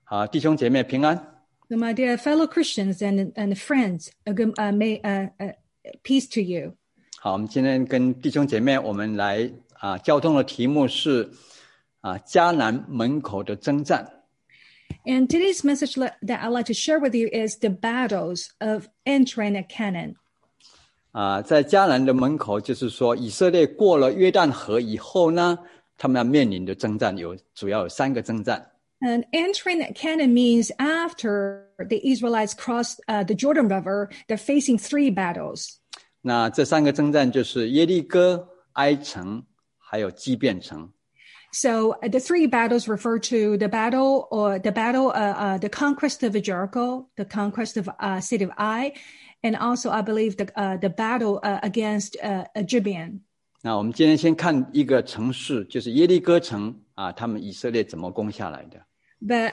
弟兄姐妹平安。 So my dear fellow Christians and friends, peace to you. 好，我们今天跟弟兄姐妹，我们来交通的题目是迦南门口的征战。 And today's message that I'd like to share with you is the battles of entering Canaan. 在迦南的门口，就是说以色列过了约旦河以后呢，他们要面临的征战主要有3个征战。 And entering Canaan means after the Israelites crossed the Jordan River, they're facing 3 battles. 那这3个征战就是耶利哥、埃城，还有基遍城。 So the 3 battles refer to the conquest of Jericho, the conquest of city of Ai, and also I believe the battle against Gibeon. 那我们今天先看一个城市，就是耶利哥城他们以色列怎么攻下来的。 But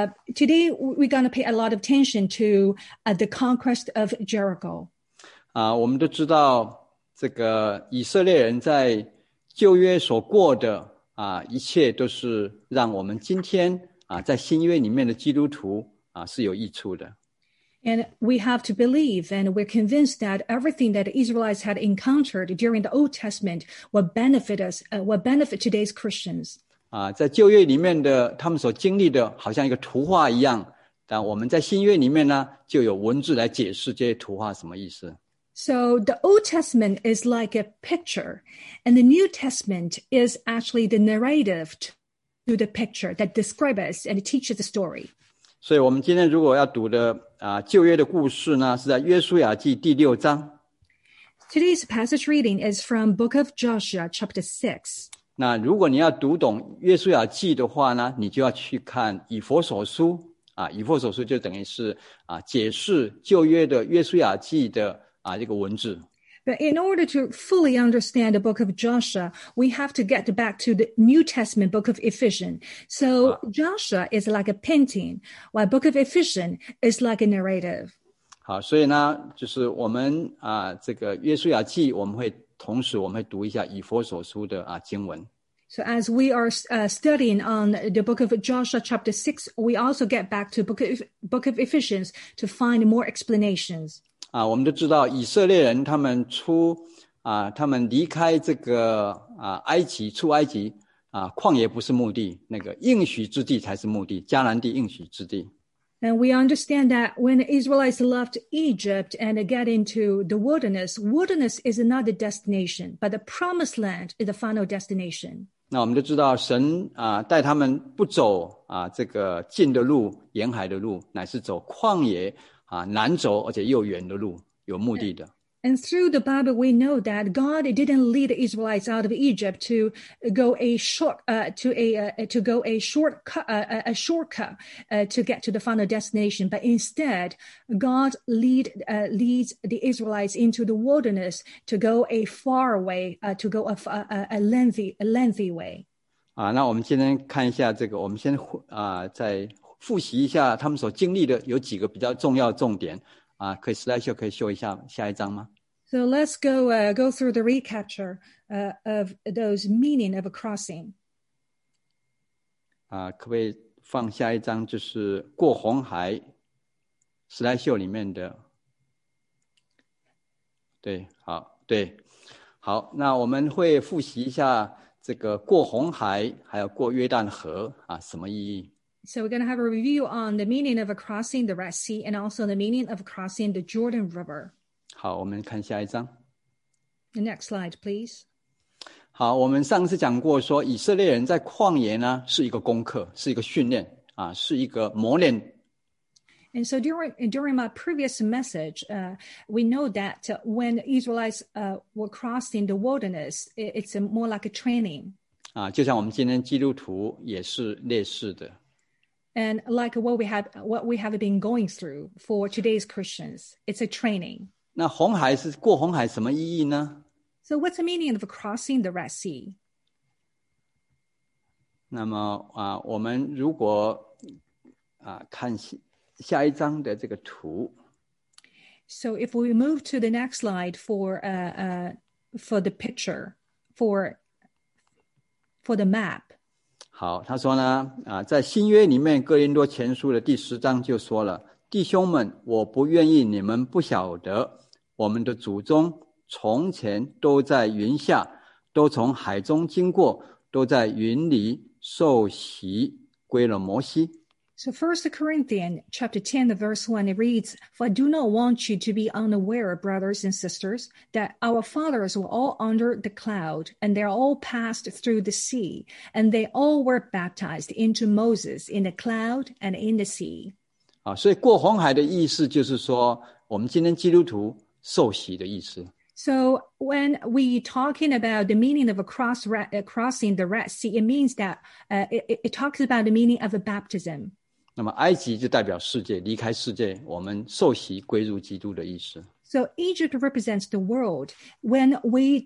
today we're going to pay a lot of attention to the conquest of Jericho. 我们都知道这个以色列人在旧约所过的一切都是让我们今天在新约里面的基督徒是有益处的。 And we have to believe and we're convinced that everything that the Israelites had encountered during the Old Testament will benefit us, will benefit today's Christians. 在旧约里面的他们所经历的好像一个图画一样，但我们在新约里面呢就有文字来解释这些图画什么意思。 So the Old Testament is like a picture, and the New Testament is actually the narrative to the picture that describes us and teaches the story. 所以我们今天如果要读的旧约的故事呢，是在约书亚记第6章。 Today's passage reading is from Book of Joshua, chapter 6. 那如果你要读懂约书亚记的话呢，你就要去看以弗所书以弗所书就等于是解释旧约的约书亚记的这个文字。 But in order to fully understand the book of Joshua, we have to get back to the New Testament book of Ephesians. So Joshua is like a painting, while book of Ephesians is like a narrative. 好，所以呢，就是我们这个约书亚记，我们会读一下以弗所书的经文。 So as we are studying on the book of Joshua chapter 6, we also get back to book of Ephesians to find more explanations. 我们都知道以色列人他们离开这个埃及出埃及旷野不是目的，那个应许之地才是目的，迦南地应许之地。 And we understand that when the Israelites left Egypt and get into the wilderness is not the destination, but the promised land is the final destination. 那我们都知道神带他们不走这个近的路，沿海的路，乃是走旷野难走而且又远的路，有目的的。 And through the Bible, we know that God didn't lead the Israelites out of Egypt to go a shortcut to get to the final destination, but instead, God leads the Israelites into the wilderness to go a far way, to go a lengthy way. 那我们今天看一下这个，我们先再复习一下他们所经历的有几个比较重要的重点。可以 slide 可以秀一下下一章吗？ So let's go through the recapture of those meaning of a crossing. 可不可以放下一章，就是过红海 slide 里面的。对，好，那我们会复习一下这个过红海还有过约旦河什么意义。 So we're going to have a review on the meaning of crossing the Red Sea and also the meaning of crossing the Jordan River. 好，我们看下一章。 The next slide, please. 好，我们上次讲过说，以色列人在旷野呢是一个功课，是一个训练是一个磨练。 And so during my previous message, we know that when Israelites were crossing the wilderness, it's more like a training. 就像我们今天基督徒也是类似的。 And like what we have been going through for today's Christians, it's a training. 那过红海什么意义呢？ So what's the meaning of crossing the Red Sea? 那么我们如果看下一章的这个图。 So if we move to the next slide for the picture for the map. 好，他说呢，在新约里面，哥林多前书的第10章就说了，弟兄们，我不愿意你们不晓得，我们的祖宗从前都在云下，都从海中经过，都在云里受洗，归了摩西。 So 1 Corinthians chapter 10, verse 1, it reads, For I do not want you to be unaware, brothers and sisters, that our fathers were all under the cloud, and they all passed through the sea, and they all were baptized into Moses in the cloud and in the sea. 所以过红海的意思就是说，我们今天基督徒受洗的意思。 So when we talking about the meaning of crossing the Red Sea, it means that it talks about the meaning of a baptism. 那么埃及就代表世界，离开世界，我们受洗归入基督的意思。 So Egypt represents the world. When we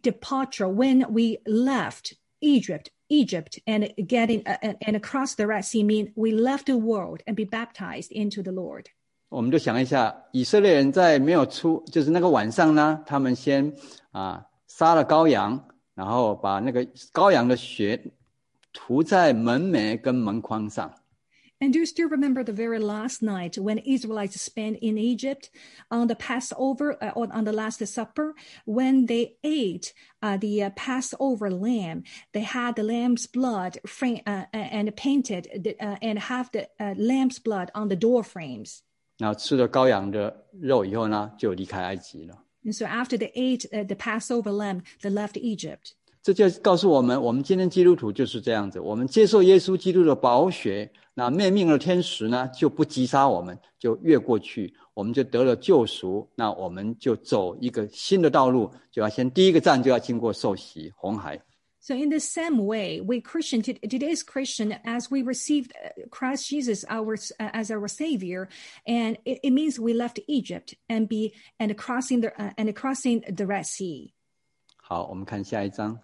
left Egypt and and across the Red Sea mean we left the world and be baptized into the Lord. 我们就想一下，以色列人在没有就是那个晚上呢，他们先杀了羔羊，然后把那个羔羊的血涂在门楣跟门框上。 And do you still remember the very last night when Israelites spent in Egypt on the Passover or on the Last Supper, when they ate the Passover lamb, they had the lamb's blood and painted and have the lamb's blood on the door frames. 然后吃了羔羊的肉以后呢，就离开埃及了。 And so after they ate the Passover lamb, they left Egypt. 这就告诉我们，我们今天基督徒就是这样子，我们接受耶稣基督的宝血，那灭命的天使呢就不击杀我们，就越过去，我们就得了救赎，那我们就走一个新的道路，就要先第一个站就要经过受洗红海。 So in the same way, today's Christian, as we received Christ Jesus as our Savior, and it means we left Egypt and crossing the Red Sea. 好，我们看下一章。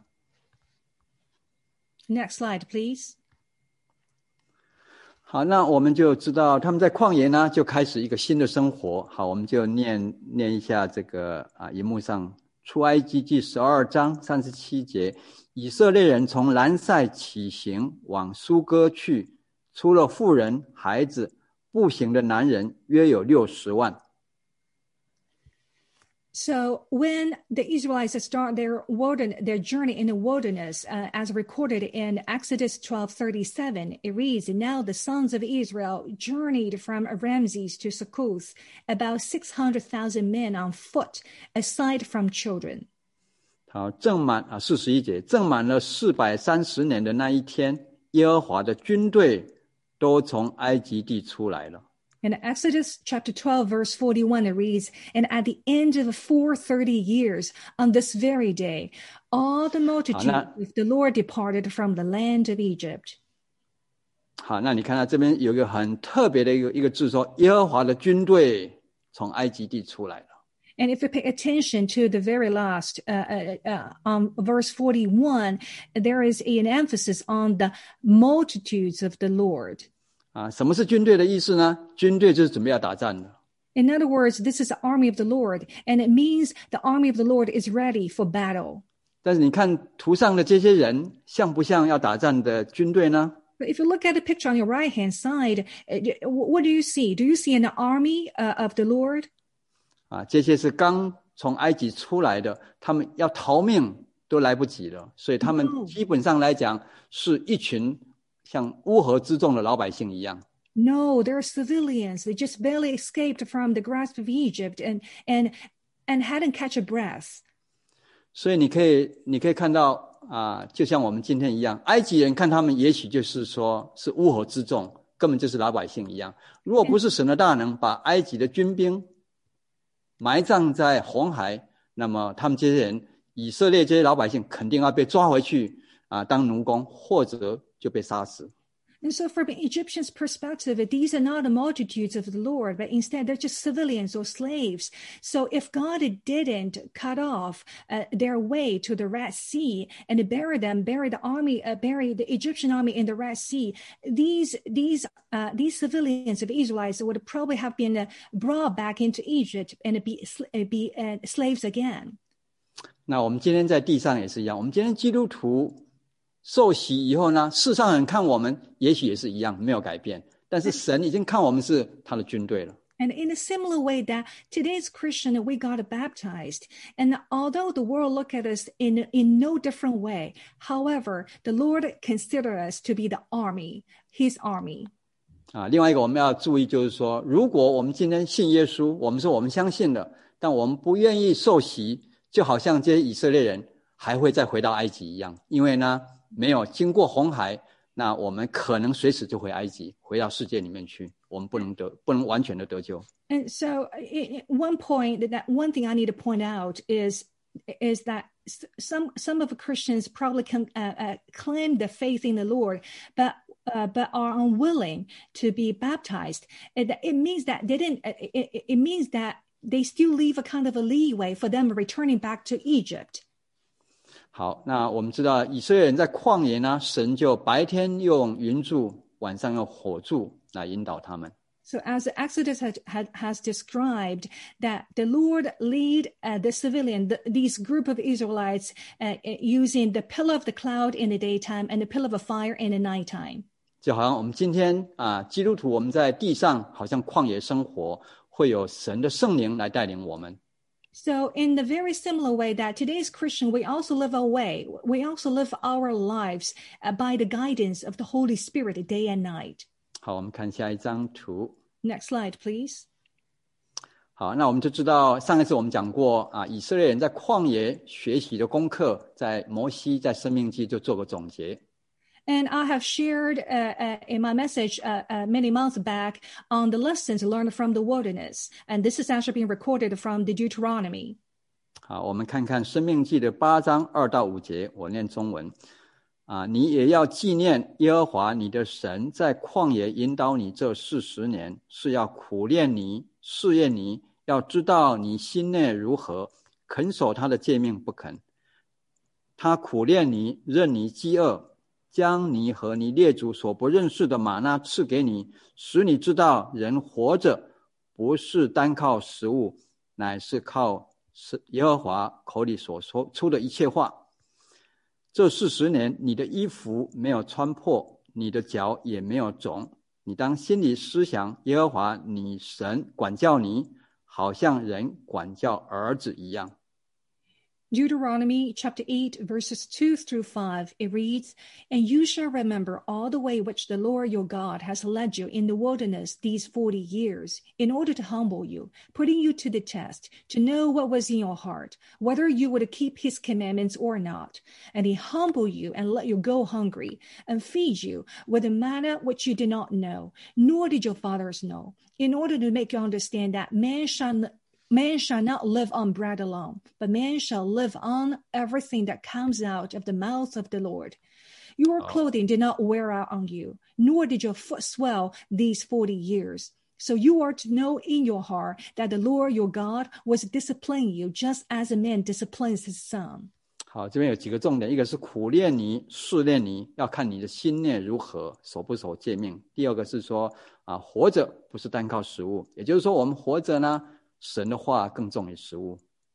Next slide, please. 好，那我们就知道他们在旷野呢就开始一个新的生活。好，我们就念一下这个荧幕上出埃及记12章37节，以色列人从兰塞起行往苏哥去，除了妇人孩子，步行的男人约有60万。 So when the Israelites start their journey in the wilderness, as recorded in Exodus 12:37, it reads, Now the sons of Israel journeyed from Ramses to Succoth, about 600,000 men on foot, aside from children. 好，正满41节，正满了430年的那一天，耶和华的军队都从埃及地出来了。 In Exodus chapter 12, verse 41, it reads, And at the end of 430 years, on this very day, all the multitude of the Lord departed from the land of Egypt. 好，那你看到这边有一个很特别的一个字说，耶和华的军队从埃及地出来了。 And if you pay attention to the very last, verse 41, there is an emphasis on the multitudes of the Lord. 什么是军队的意思呢？军队就是准备要打仗的。 In other words, this is the army of the Lord, and it means the army of the Lord is ready for battle. 但是你看图上的这些人，像不像要打仗的军队呢？ But if you look at the picture on your right-hand side, what do you see? Do you see an army of the Lord? 这些是刚从埃及出来的，他们要逃命都来不及了，所以他们基本上来讲是一群像乌合之众的老百姓一样。 No, they're civilians. They just barely escaped from the grasp of Egypt and hadn't catch a breath. 所以你可以看到就像我们今天一样，埃及人看他们也许就是说是乌合之众，根本就是老百姓一样。如果不是神的大能把埃及的军兵埋葬在红海，那么他们这些人，以色列这些老百姓肯定要被抓回去当奴工，或者就被杀死。 And so from Egyptians' perspective, these are not the multitudes of the Lord, but instead they're just civilians or slaves. So if God didn't cut off their way to the Red Sea and bury the Egyptian army in the Red Sea, these civilians of Israelites would probably have been brought back into Egypt and be slaves again. 那我们今天在地上也是一样，我们今天基督徒受洗以后呢，世上人看我们也许也是一样，没有改变，但是神已经看我们是他的军队了。 And in a similar way that today's Christian, we got baptized. And although the world look at us in no different way, however, the Lord consider us to be the army, his army. 另外一个我们要注意就是说，如果我们今天信耶稣，我们说我们相信了，但我们不愿意受洗，就好像这些以色列人还会再回到埃及一样，因为呢没有经过红海，那我们可能随时就回埃及，回到世界里面去，我们不能完全的得救。 And so one thing I need to point out is that some of the Christians probably can claim the faith in the Lord, but are unwilling to be baptized. It means that they didn't. It means that they still leave a kind of a leeway for them returning back to Egypt. 好，那我们知道以色列人在旷野呢，神就白天用云柱，晚上用火柱来引导他们。 So as Exodus has described, that the Lord lead these group of Israelites using the pillar of the cloud in the daytime and the pillar of a fire in the nighttime. 就好像我们今天基督徒我们在地上好像旷野生活，会有神的圣灵来带领我们。 So in the very similar way that today's Christian, we also live our lives by the guidance of the Holy Spirit day and night. 好，我们看下一张图。 Next slide, please. 好，那我们就知道上一次我们讲过以色列人在旷野学习的功课，在摩西在申命记就做个总结。 And I have shared in my message many months back on the lessons learned from the wilderness. And this is actually being recorded from the Deuteronomy. 好，我们看看申命记的8章2到5节，我念中文。你也要纪念耶和华你的神在旷野引导你这40年，是要苦练你，试验你，要知道你心内如何，肯守他的诫命不肯。他苦练你，任你饥饿，将你和你列祖所不认识的玛纳赐给你，使你知道人活着不是单靠食物，乃是靠耶和华口里所说出的一切话。这40年你的衣服没有穿破，你的脚也没有肿，你当心里思想耶和华你神管教你，好像人管教儿子一样。 Deuteronomy chapter 8, verses 2 through 5, it reads, And you shall remember all the way which the Lord your God has led you in the wilderness these 40 years, in order to humble you, putting you to the test, to know what was in your heart, whether you would keep his commandments or not. And he humbled you and let you go hungry, and feed you with a manna which you did not know, nor did your fathers know, in order to make you understand that man shall not live on bread alone, but man shall live on everything that comes out of the mouth of the Lord. Your clothing did not wear out on you, nor did your foot swell these 40 years. So you are to know in your heart that the Lord your God was disciplining you just as a man disciplines his son. 好，这边有几个重点，一个是苦练你，试炼你，要看你的心念如何，守不守诫命。第二个是说活着不是单靠食物，也就是说我们活着呢，神的话更重于食物。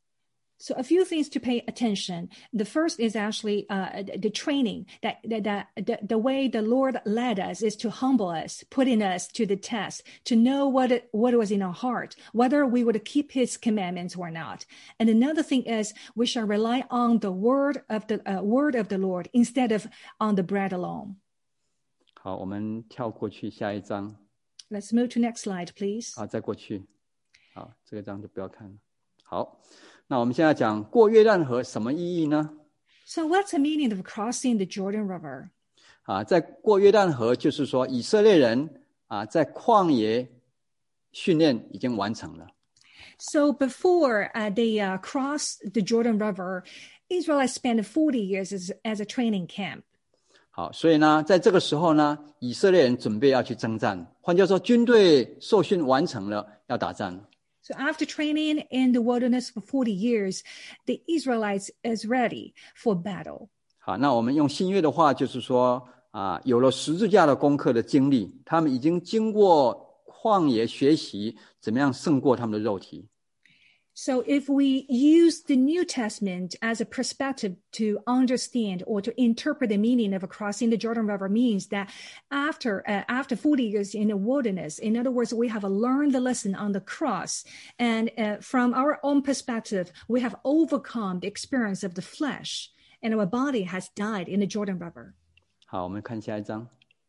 So a few things to pay attention. The first is actually the training, that the way the Lord led us is to humble us, putting us to the test, to know what was in our heart, whether we would keep his commandments or not. And another thing is we shall rely on the word of the Lord instead of on the bread alone. 好，我们跳过去下一章。 Let's move to next slide, please. 再过去。好，这个章就不要看了。好，那我们现在讲过约旦河什么意义呢？ So what's the meaning of crossing the Jordan River? 在过约旦河就是说以色列人在旷野训练已经完成了。 So before they crossed the Jordan River, Israelites spent 40 years as a training camp. 好，所以呢，在这个时候呢，以色列人准备要去征战。换句话说，军队受训完成了，要打仗了。 So after training in the wilderness for 40 years, the Israelites is ready for battle. 好，那我们用新约的话就是说有了十字架的功课的经历，他们已经经过旷野学习怎么样胜过他们的肉体。 So if we use the New Testament as a perspective to understand or to interpret the meaning of crossing the Jordan River means that after 40 years in the wilderness, in other words, we have learned the lesson on the cross. And from our own perspective, we have overcome the experience of the flesh and our body has died in the Jordan River. 好，我们看下一章。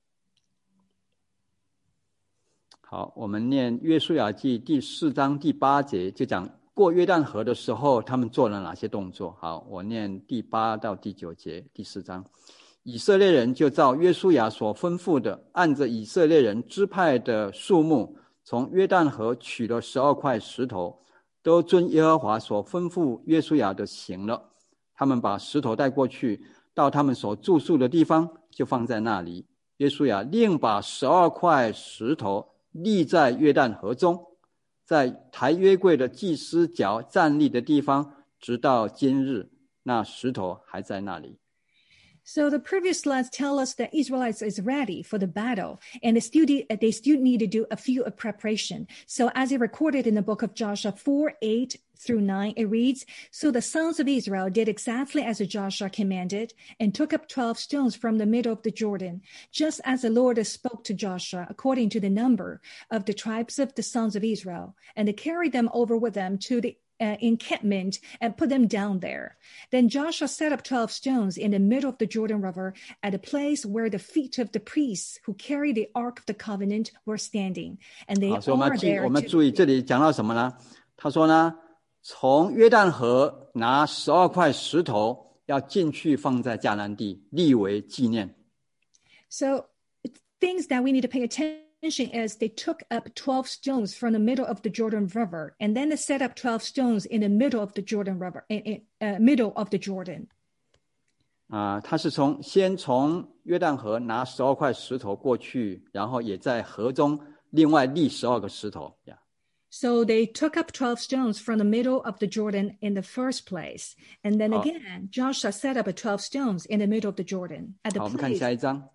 好，我们念约书亚记第4章第8节，就讲过约旦河的时候他们做了哪些动作。好，我念第8到第9节，第4章。以色列人就照约书亚所吩咐的，按着以色列人支派的数目，从约旦河取了12块石头，都遵耶和华所吩咐约书亚的行了。他们把石头带过去，到他们所住宿的地方，就放在那里。约书亚另把12块石头立在约旦河中，在抬约柜的祭司脚站立的地方，直到今日，那石头还在那里。 So the previous slides tell us that Israelites is ready for the battle, and they still need to do a few of preparation. So as it recorded in the book of Joshua 4:8-9, it reads, So the sons of Israel did exactly as Joshua commanded, and took up 12 stones from the middle of the Jordan, just as the Lord spoke to Joshua, according to the number of the tribes of the sons of Israel, and they carried them over with them to the encampment and put them down there. Then Joshua set up 12 stones in the middle of the Jordan River at a place where the feet of the priests who carried the Ark of the Covenant were standing. And they are there. 我们注意这里讲到什么呢？他说呢，从约旦河拿12块石头要进去放在迦南地，立为纪念。 So things that we need to pay attention is they took up 12 stones from the middle of the Jordan River, and then they set up 12 stones in the middle of the Jordan River, middle of the Jordan. 他是先从约旦河拿12块石头过去，然后也在河中另外立12个石头。Yeah. So they took up 12 stones from the middle of the Jordan in the first place, and then again, Joshua set up 12 stones in the middle of the Jordan at the place. 好，我们看下一章。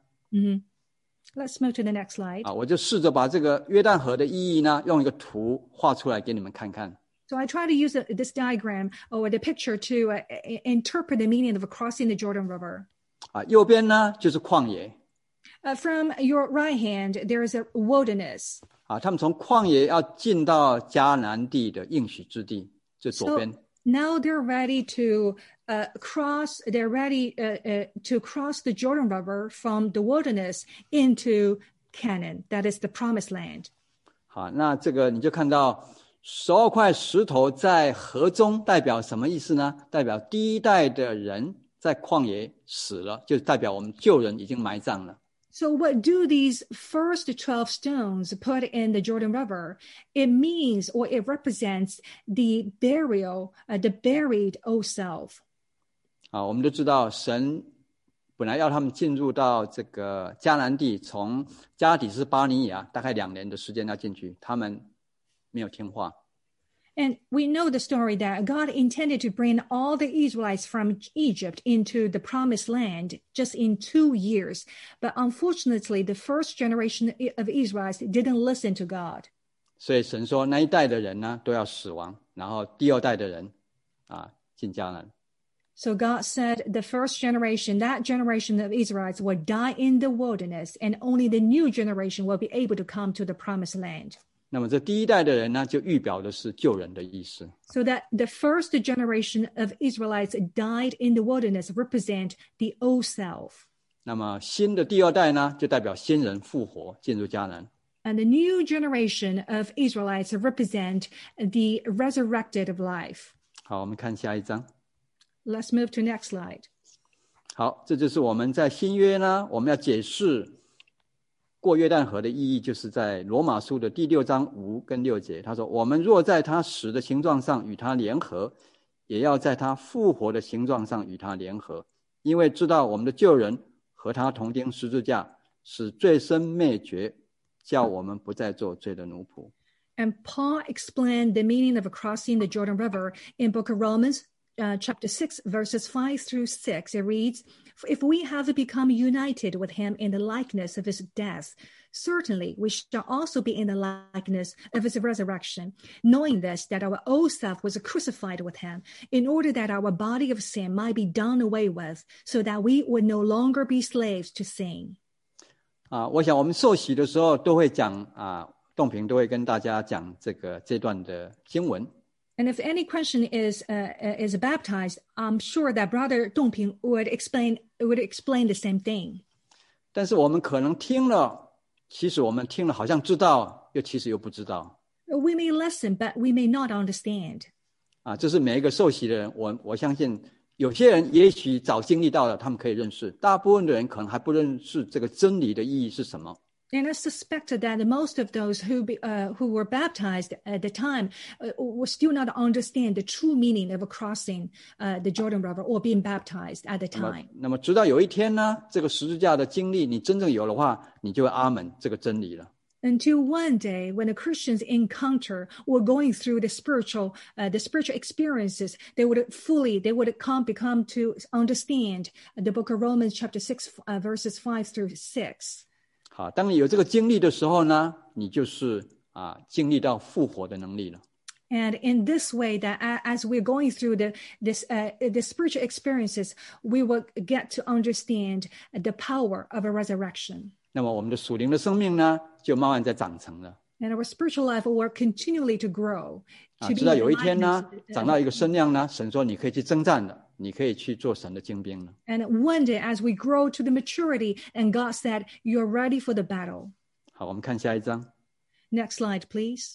Let's move to the next slide. 我就试着把这个约旦河的意义呢，用一个图画出来给你们看看。 So I try to use this diagram or the picture to interpret the meaning of crossing the Jordan River. 右边呢就是旷野。 From your right hand, there is a wilderness. 他们从旷野要进到迦南地的应许之地，这左边。 Now they're ready to cross. They're ready to cross the Jordan River from the wilderness into Canaan. That is the promised land. 好，那这个你就看到12块石头在河中，代表什么意思呢？代表第一代的人在旷野死了，就代表我们旧人已经埋葬了。 So what do these first 12 stones put in the Jordan River? It means, or it represents the burial, the buried old self. 我们都知道神本来要他们进入到这个迦南地，从加底斯巴尼亚大概2年的时间要进去，他们没有听话。 And we know the story that God intended to bring all the Israelites from Egypt into the promised land just in 2 years. But unfortunately, the first generation of Israelites didn't listen to God. 所以神说那一代的人呢都要死亡，然后第2代的人进迦南。 So God said the first generation, that generation of Israelites will die in the wilderness, and only the new generation will be able to come to the promised land. 那么这第一代的人呢，就预表的是救人的意思。 So that the first generation of Israelites died in the wilderness represent the old self. 那么新的第2代呢，就代表新人复活进入迦南。 And the new generation of Israelites represent the resurrected of life. 好，我们看下一章。 Let's move to next slide. 好，这就是我们在新约呢，我们要解释过约旦河的意义，就是在罗马书的第6章5跟6节，他说：“我们若在他死的形状上与他联合，也要在他复活的形状上与他联合，因为知道我们的旧人和他同钉十字架，使罪身灭绝，叫我们不再做罪的奴仆。” And Paul explained the meaning of crossing the Jordan River in book of Romans chapter 6, verses 5 through 6, it reads, "If we have become united with him in the likeness of his death, certainly we shall also be in the likeness of his resurrection, knowing this, that our old self was crucified with him, in order that our body of sin might be done away with, so that we would no longer be slaves to sin." 我想我们受洗的时候都会讲栋平都会跟大家讲这段的经文。 And if any Christian is baptized, I'm sure that Brother Dongping would explain the same thing. 但是我们可能听了，其实我们听了好像知道，其实又不知道。 We may listen, but we may not understand. 这是每一个受洗的人，我相信有些人也许早经历到了，他们可以认识；大部分的人可能还不认识这个真理的意义是什么。 And I suspect that most of those who were baptized at the time will still not understand the true meaning of crossing the Jordan River or being baptized at the time. 那么直到有一天呢，这个十字架的经历你真正有的话，你就会阿门这个真理了。 Until one day, when the Christians encounter or going through the spiritual experiences, they would become to understand the book of Romans chapter 6, verses 5 through 6. 好，当你有这个经历的时候呢，你就是经历到复活的能力了。 And in this way, that as we're going through the spiritual experiences, we will get to understand the power of a resurrection. 那么我们的属灵的生命呢，就慢慢在长成了。 And our spiritual life will continually to grow. 直到有一天呢，长到一个身量呢，神说你可以去征战了，你可以去做神的精兵了。 And one day, as we grow to the maturity, and God said, "You're ready for the battle." 好，我们看下一章。 Next slide, please.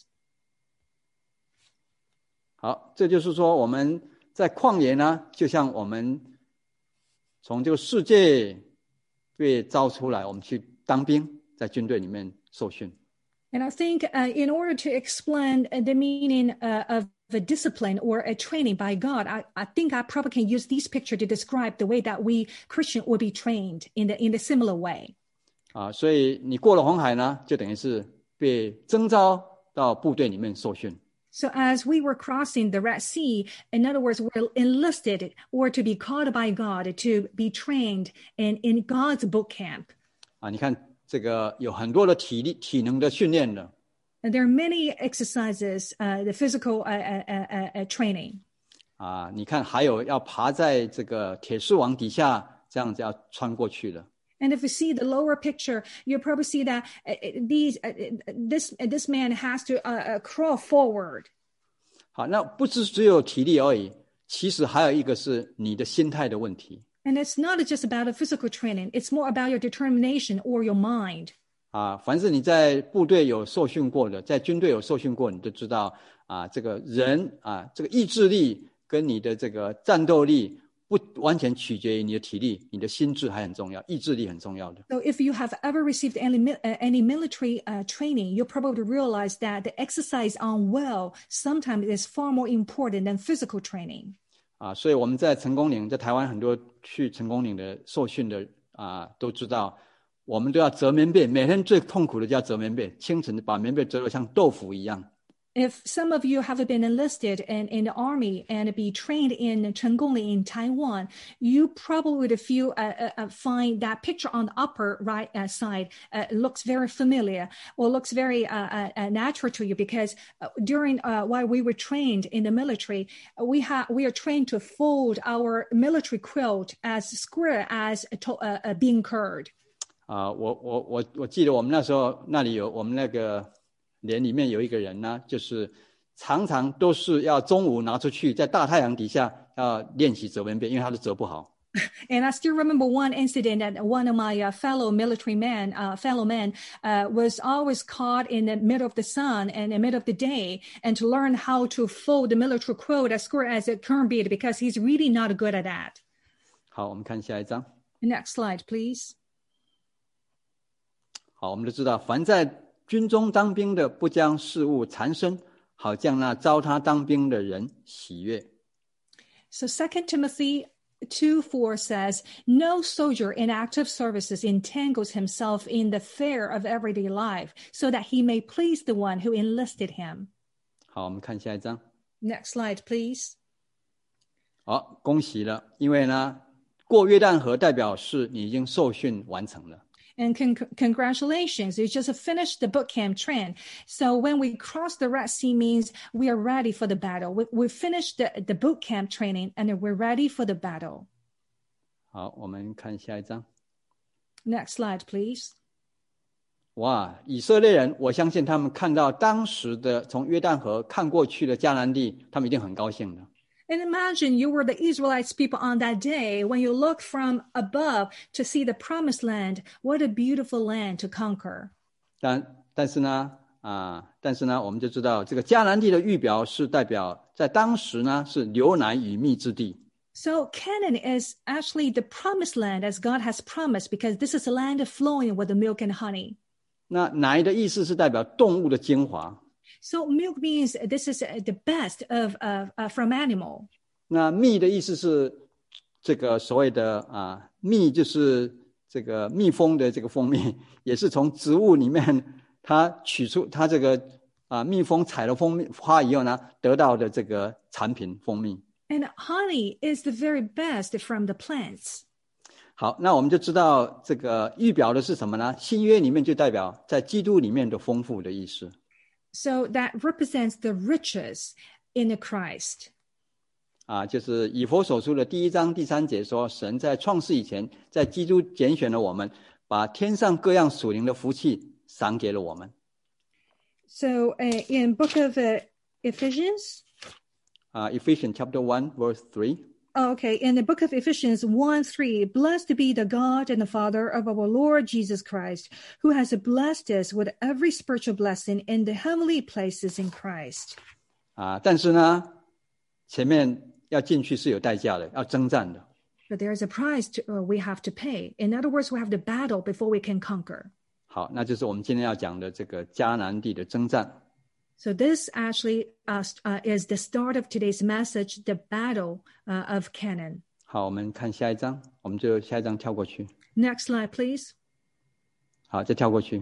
好，这就是说我们在旷野呢，就像我们从这个世界被招出来，我们去当兵，在军队里面受训。 And I think in order to explain the meaning of a discipline or a training by God, I think I probably can use this picture to describe the way that we Christian will be trained in the similar way. 所以你过了红海呢，就等于是被征召到部队里面受训。 So as we were crossing the Red Sea, in other words, we're enlisted or to be called by God to be trained in God's boot camp. 你看这个有很多的体能的训练的。 And there are many exercises, the physical training. 你看还有要爬在这个铁丝网底下，这样子要穿过去的。 And if you see the lower picture, you'll probably see that this man has to crawl forward. 好，那不是只有体力而已，其实还有一个是你的心态的问题。 And it's not just about a physical training; it's more about your determination or your mind. 凡是你在部队有受训过的，在军队有受训过，你就知道这个人这个意志力跟你的这个战斗力不完全取决于你的体力，你的心智还很重要，意志力很重要的。 So if you have ever received any military training, you'll probably realize that the exercise on will sometimes is far more important than physical training. 所以我们在成功岭，在台湾很多去成功岭的受训的都知道，我们都要折棉被，每天最痛苦的就要折棉被，清晨把棉被折得像豆腐一样。 If some of you have been enlisted in the army and be trained in Chenggongli in Taiwan, you probably would find that picture on the upper right side looks very familiar or looks very natural to you, because during while we were trained in the military, we are trained to fold our military quilt as square as a bean curd. 我记得我们那时候那里有我们那个连里面有一个人呢，就是常常都是要中午拿出去在大太阳底下要练习折棉被，因为他都折不好。 And I still remember one incident that one of my fellow men was always caught in the middle of the sun and the middle of the day, and to learn how to fold the military quilt as square as it can be, because he's really not good at that. 好，我们看下一张。 Next slide, please. 好，我们都知道，凡在军中当兵的，不将事物缠身，好将那招他当兵的人喜悦。 So 2 Timothy 2:4 says, "No soldier in active services entangles himself in the fare of everyday life, so that he may please the one who enlisted him." 好，我们看下一张。 Next slide, please. 好，恭喜了，因为呢，过约旦河代表是你已经受训完成了。 And congratulations, you just finished the boot camp train. So when we cross the Red Sea means we are ready for the battle. We finished the boot camp training and we're ready for the battle. 好，我们看下一章。 Next slide, please. 哇，以色列人，我相信他们看到当时的从约旦河看过去的迦南地，他们一定很高兴的。 And imagine you were the Israelites people on that day when you look from above to see the promised land. What a beautiful land to conquer. 但是呢，我们就知道这个迦南地的预表是代表在当时呢是流奶与蜜之地。 So Canaan is actually the promised land as God has promised because this is a land flowing with the milk and honey. 那奶的意思是代表动物的精华。 So milk means this is the best from animal. 那蜜的意思是这个所谓的蜜，就是这个蜜蜂的这个蜂蜜，也是从植物里面它取出它这个蜜蜂采了蜂蜜花以后呢得到的这个产品蜂蜜。 And honey is the very best from the plants. 好，那我们就知道这个预表的是什么呢？新约里面就代表在基督里面的丰富的意思。 So that represents the riches in the Christ. 就是以弗所书的第1章第3节说，神在创世以前，在基督拣选了我们，把天上各样属灵的福气赏给了我们。 So in book of Ephesians? Ephesians chapter 1 verse 3. Okay, in the book of Ephesians 1:3, blessed be the God and the Father of our Lord Jesus Christ, who has blessed us with every spiritual blessing in the heavenly places in Christ. 但是呢，前面要进去是有代价的，要征战的。 But there's a price we have to pay. In other words, we have to battle before we can conquer. 好，那就是我们今天要讲的这个迦南地的征战。 So this actually is the start of today's message, the battle of Canaan. 好，我们看下一章，我们就下一章跳过去。 Next slide, please. 好，再跳过去。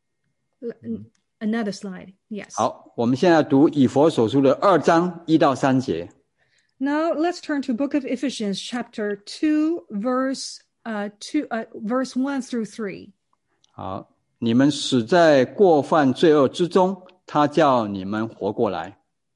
Another slide, yes. 好，我们现在读以弗所书的2章1到3节。 Now let's turn to book of Ephesians chapter 2, verse 1 through 3. 好，你们死在过犯罪恶之中，他叫你们活过来。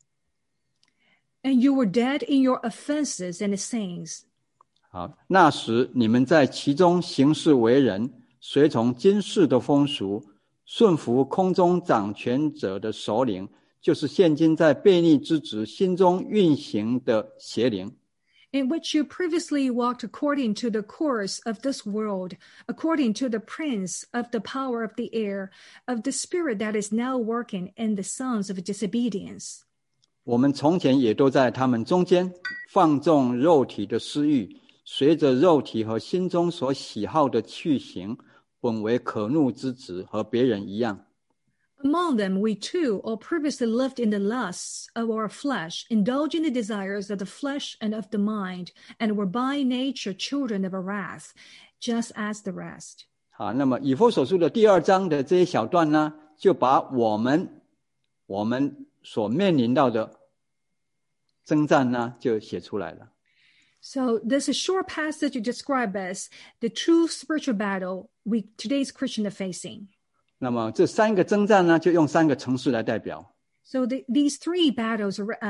And you were dead in your offenses and sins. 好，那时你们在其中行事为人，随从今世的风俗，顺服空中掌权者的首领，就是现今在悖逆之子心中运行的邪灵。 In which you previously walked according to the course of this world, according to the prince of the power of the air, of the spirit that is now working in the sons of disobedience. 我们从前也都在他们中间，放纵肉体的私欲，随着肉体和心中所喜好的去行，本为可怒之子，和别人一样。 Among them, we too all previously lived in the lusts of our flesh, indulging the desires of the flesh and of the mind, and were by nature children of wrath, just as the rest. 好，那么以弗所书的第2章的这些小段呢，就把我们所面临到的征战呢，就写出来了。 So this short passage describes as the true spiritual battle today's Christians are facing. 那么这3个征战呢，就用3个城市来代表。 So these 3 battles,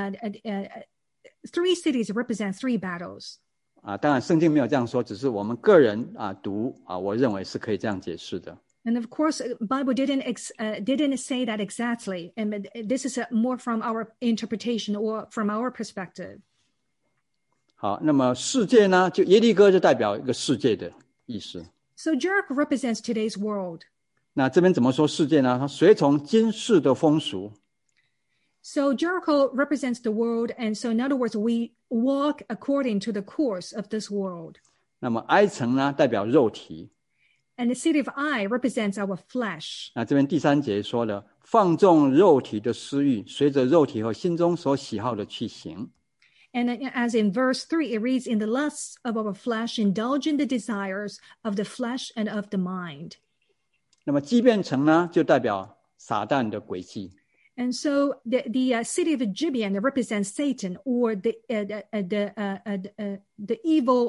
3 cities represent 3 battles. 当然圣经没有这样说，只是我们个人读我认为是可以这样解释的。 And of course, Bible didn't say that exactly, and this is more from our interpretation or from our perspective. 好，那么世界呢，就耶利哥就代表一个世界的意思。 So Jericho represents today's world. 那这边怎么说世界呢？它随从今世的风俗。 So Jericho represents the world, and so in other words, we walk according to the course of this world. 那么埃城呢，代表肉体。 And the city of Ai represents our flesh. 那这边第3节说了，放纵肉体的私欲，随着肉体和心中所喜好的去行。 And as in verse 3, it reads, in the lusts of our flesh, indulging the desires of the flesh and of the mind. 那么畸变城呢，就代表撒旦的诡计。 And so the city of Gibeon represents Satan, or the evil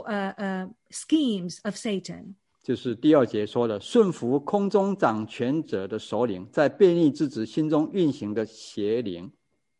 schemes of Satan. 就是第2节说的，顺服空中掌权者的首领，在悖逆之子心中运行的邪灵。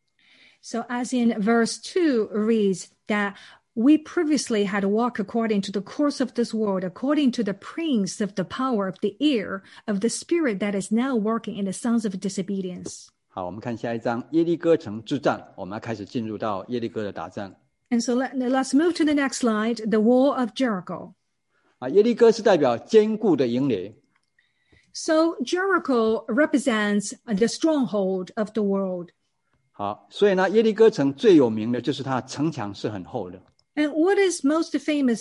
So as in verse 2 reads that we previously had walked according to the course of this world, according to the prince of the power of the air, of the spirit that is now working in the sons of disobedience. 好，我们看下一章耶利哥城之战，我们要开始进入到耶利哥的打仗。 And so let's move to the next slide, the wall of Jericho. 耶利哥是代表坚固的营垒。 So Jericho represents the stronghold of the world. 好，所以呢，耶利哥城最有名的就是它城墙是很厚的。 And what is the most famous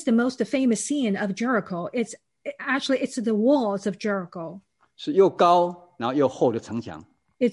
scene of Jericho? It's the walls of Jericho. 是又高然后又厚的城墙。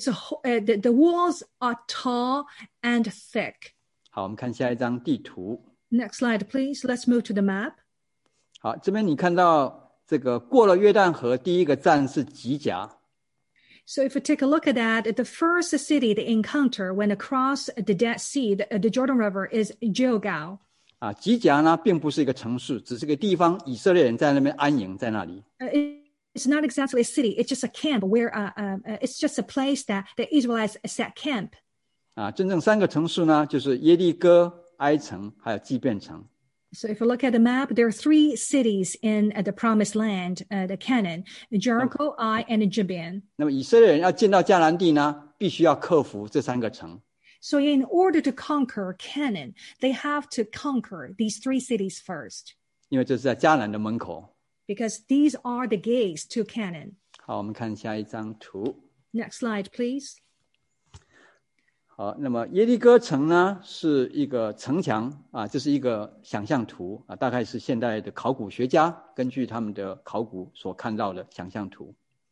The walls are tall and thick. 好，我们看下一张地图。 Next slide, please. Let's move to the map. 好，这边你看到这个过了约旦河，第一个站是吉甲。 So if we take a look at that, the first city they encounter when across the Dead Sea, the Jordan River, is Gilgal. 吉甲呢并不是一个城市，只是个地方，以色列人在那边安营在那里。 It's not exactly a city. It's just a camp where it's just a place that the Israelites set camp. 真正3个城市呢，就是耶利哥、埃城还有基遍城。 So if you look at the map, there are 3 cities in the promised land, the Canaan, Jericho, Ai, and Gibeon. 那么以色列人要进到迦南地呢，必须要克服这3个城。 So in order to conquer Canaan, they have to conquer these 3 cities first. 因为这是在迦南的门口。 Because these are the gates to Canaan. 好，我们看下一张图。 Next slide, please. 好，那么耶利哥城呢是一个城墙这是一个想象图大概是现代的考古学家根据他们的考古所看到的想象图。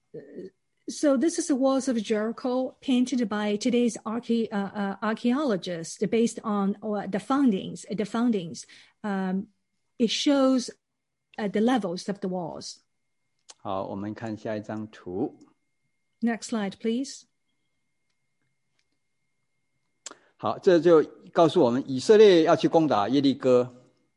So this is the walls of Jericho painted by today's archaeologists based on the findings. It shows the levels of the walls. 好，我们看下一张图。 Next slide, please. 好，这就告诉我们以色列要去攻打耶利哥。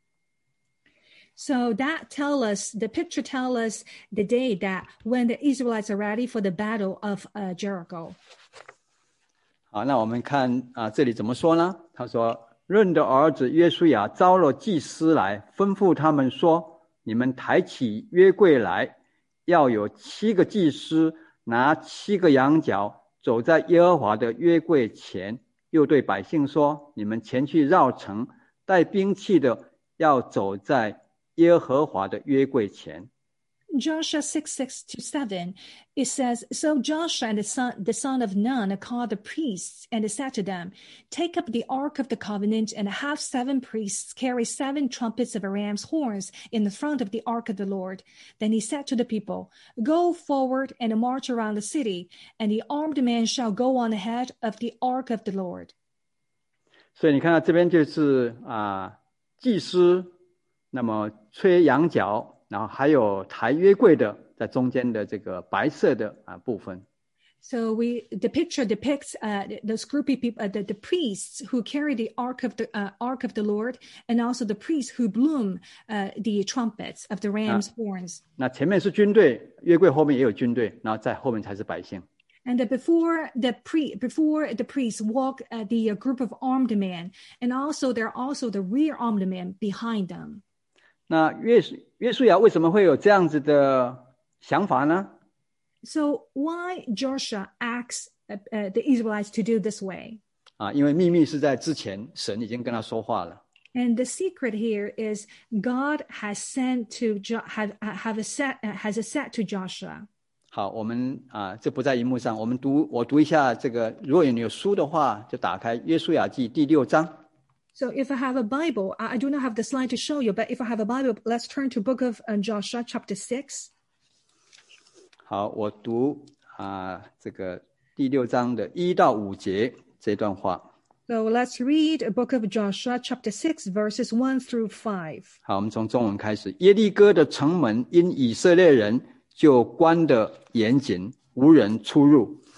So the picture tells us the day that when the Israelites are ready for the battle of Jericho. 好，那我们看这里怎么说呢？他说，论的儿子约书亚招了祭司来，吩咐他们说：你们抬起约柜来，要有7个祭司拿7个羊角，走在耶和华的约柜前。又对百姓说：你们前去绕城，带兵器的要走在耶和华的约柜前。 Joshua 6:6-7, it says, So Joshua and the son of Nun called the priests and said to them, Take up the ark of the covenant and have 7 priests carry 7 trumpets of ram's horns in the front of the ark of the Lord. Then he said to the people, Go forward and march around the city, and the armed men shall go on ahead of the ark of the Lord. 所以你看到这边就是祭司，那么吹羊角。然后还有抬约柜的在中间的这个白色的部分。 So the picture depicts those group of people, the priests who carry the ark of the Lord, and also the priests who blow the trumpets of the ram's horns. 那前面是军队，约柜后面也有军队，然后在后面才是百姓。 And before the priests walk the group of armed men, and also there are also the rear armed men behind them. 那约书亚为什么会有这样子的想法呢？ So why Joshua asks the Israelites to do this way? 因为秘密是在之前，神已经跟他说话了。 And the secret here is God has said to Joshua. 好，我们这不在荧幕上，我读一下这个。如果你有书的话，就打开约书亚记第6章。 So if I have a Bible, I do not have the slide to show you, but if I have a Bible, let's turn to book of Joshua, chapter 6. 好，我读这个第6章的1到5节这段话。 So let's read a book of Joshua, chapter 6, verses 1 through 5. 好，我们从中文开始。耶利哥的城门因以色列人就关得严谨，无人出入。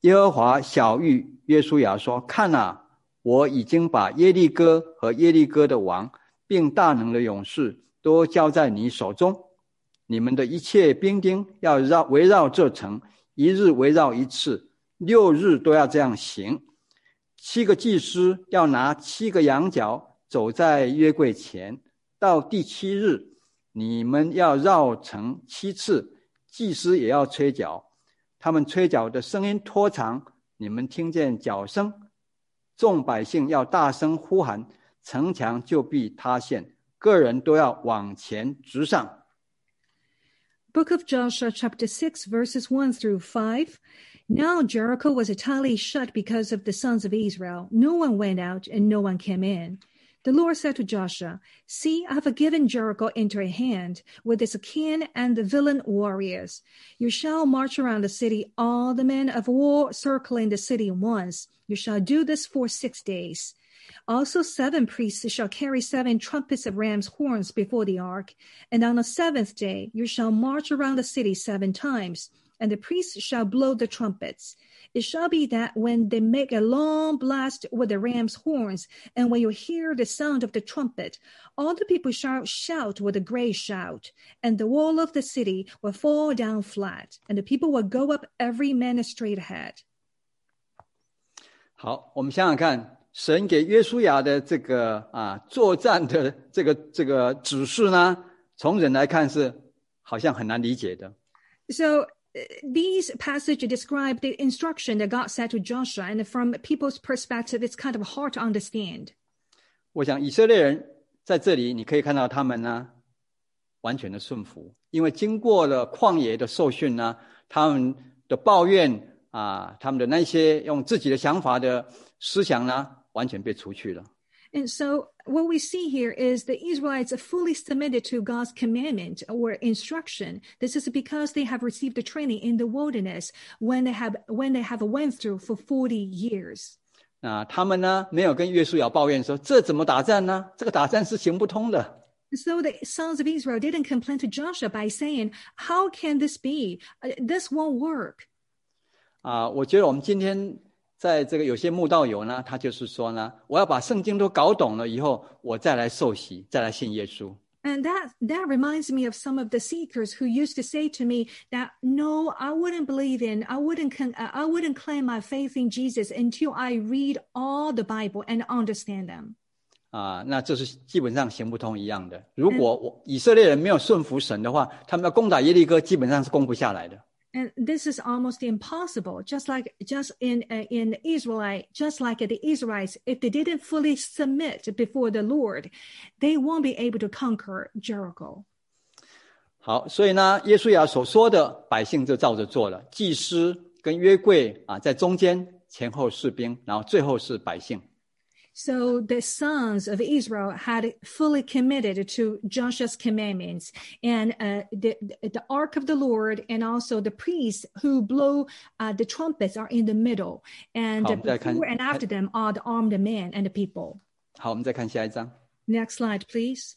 耶和华晓谕约书亚说：看啊，我已经把耶利哥和耶利哥的王并大能的勇士都交在你手中，你们的一切兵丁要围绕这城，一日围绕一次，6日都要这样行。7个祭司要拿7个羊角走在约柜前，到第7日，你们要绕城7次，祭司也要吹角，他们吹角的声音拖长，你们听见角声，众百姓要大声呼喊，城墙就必塌陷，个人都要往前直上。 Book of Joshua, chapter 6, verses 1 through 5. Now Jericho was entirely shut because of the sons of Israel. No one went out and no one came in. The Lord said to Joshua, see, I have given Jericho into your hand with its king and the villain warriors. You shall march around the city, all the men of war circling the city once. You shall do this for 6 days. Also 7 priests shall carry 7 trumpets of ram's horns before the ark. And on the 7th day you shall march around the city 7 times, and the priests shall blow the trumpets. It shall be that when they make a long blast with the ram's horns, and when you hear the sound of the trumpet, all the people shall shout with a great shout, and the wall of the city will fall down flat, and the people will go up every man straight ahead. 好，我们想想看，神给约书亚的这个作战的这个指示呢，从人来看是好像很难理解的。 So these passages describe the instruction that God said to Joshua, and from people's perspective, it's kind of hard to understand. 我想以色列人在这里，你可以看到他们呢，完全的顺服，因为经过了旷野的受训呢，他们的抱怨他们的那些用自己的想法的思想呢，完全被除去了。 And so what we see here is the Israelites are fully submitted to God's commandment or instruction. This is because they have received the training in the wilderness when they have went through for 40 years. 他们呢，没有跟约书亚抱怨说，这怎么打仗呢？这个打仗是行不通的。 So the sons of Israel didn't complain to Joshua by saying, how can this be? This won't work. 我觉得我们今天在这个有些慕道友呢，他就是说呢，我要把圣经都搞懂了以后，我再来受洗，再来信耶稣。 And that reminds me of some of the seekers who used to say to me that, no, I wouldn't claim my faith in Jesus until I read all the Bible and understand them. 那这是基本上行不通一样的。如果以色列人没有顺服神的话，他们要攻打耶利哥，基本上是攻不下来的。 And this is almost impossible. Just like the Israelites, if they didn't fully submit before the Lord, they won't be able to conquer Jericho. 好，所以呢，约书亚所说的，百姓就照着做了。祭司跟约柜在中间，前後士兵，然后最后是百姓。 So the sons of Israel had fully committed to Joshua's commandments, and the ark of the Lord and also the priests who blow the trumpets are in the middle, and before and after them are the armed men and the people. 好，我们再看下一章。 Next slide, please.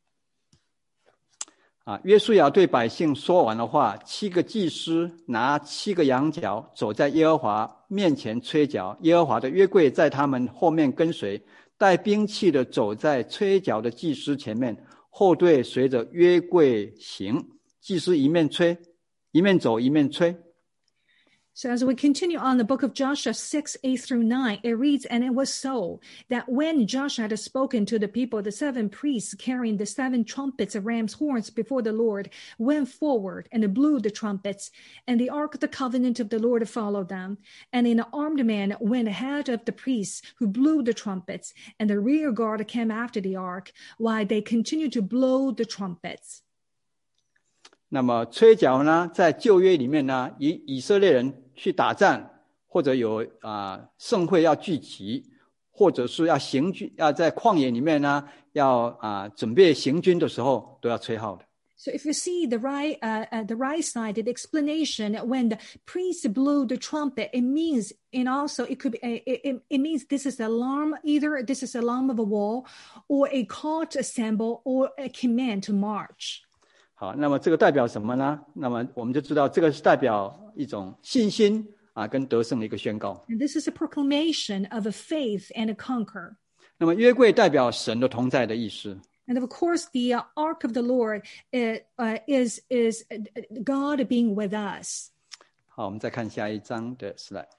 约书亚对百姓说完的话，7个祭司拿7个羊角，走在耶和华面前吹角，耶和华的约柜在他们后面跟随，带兵器的走在吹角的祭司前面，后队随着约柜行，祭司一面吹，一面走，一面吹。 So as we continue on the book of Joshua 6, 8 through 9, it reads, and it was so that when Joshua had spoken to the people, the 7 priests carrying the 7 trumpets of ram's horns before the Lord went forward and blew the trumpets, and the ark of the covenant of the Lord followed them. And an armed man went ahead of the priests who blew the trumpets, and the rear guard came after the ark while they continued to blow the trumpets. 那么吹角呢，在旧约里面呢，以色列人去打仗，或者有盛会要聚集，或者是要行军，要在旷野里面呢，要准备行军的时候，都要吹号的。 So if you see the right side, the explanation, when the priest blew the trumpet, it means, and also it could be, it means this is alarm, either this is alarm of a war, or a call to assemble, or a command to march. 好，那么这个代表什么呢？那么我们就知道，这个是代表一种信心跟得胜的一个宣告。 And this is a proclamation of a faith and a conquer. 那么约柜代表神的同在的意思。 And of course, the ark of the Lord is God being with us. 好，我们再看下一章的 slide。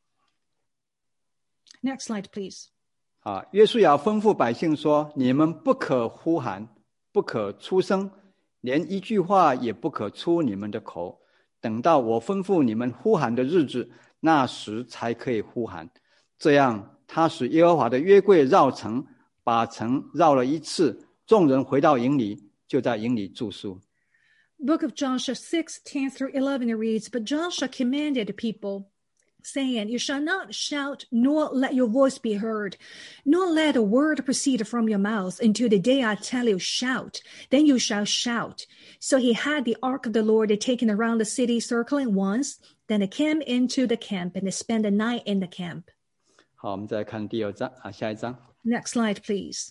Next slide, please. 好，约书亚吩咐百姓说：你们不可呼喊，不可出声，连一句话也不可出你们的口，等到我吩咐你们呼喊的日子，那时才可以呼喊。这样他使耶和华的约柜绕城，把城绕了一次，众人回到营里，就在营里住宿。 Book of Joshua 6:10 through 11 reads, But Joshua commanded the people, saying, You shall not shout, nor let your voice be heard, nor let a word proceed from your mouth until the day I tell you, shout. Then you shall shout. So he had the ark of the Lord taken around the city, circling once. Then they came into the camp, and they spent the night in the camp. 好，我们再看第二章下一章。 Next slide, please.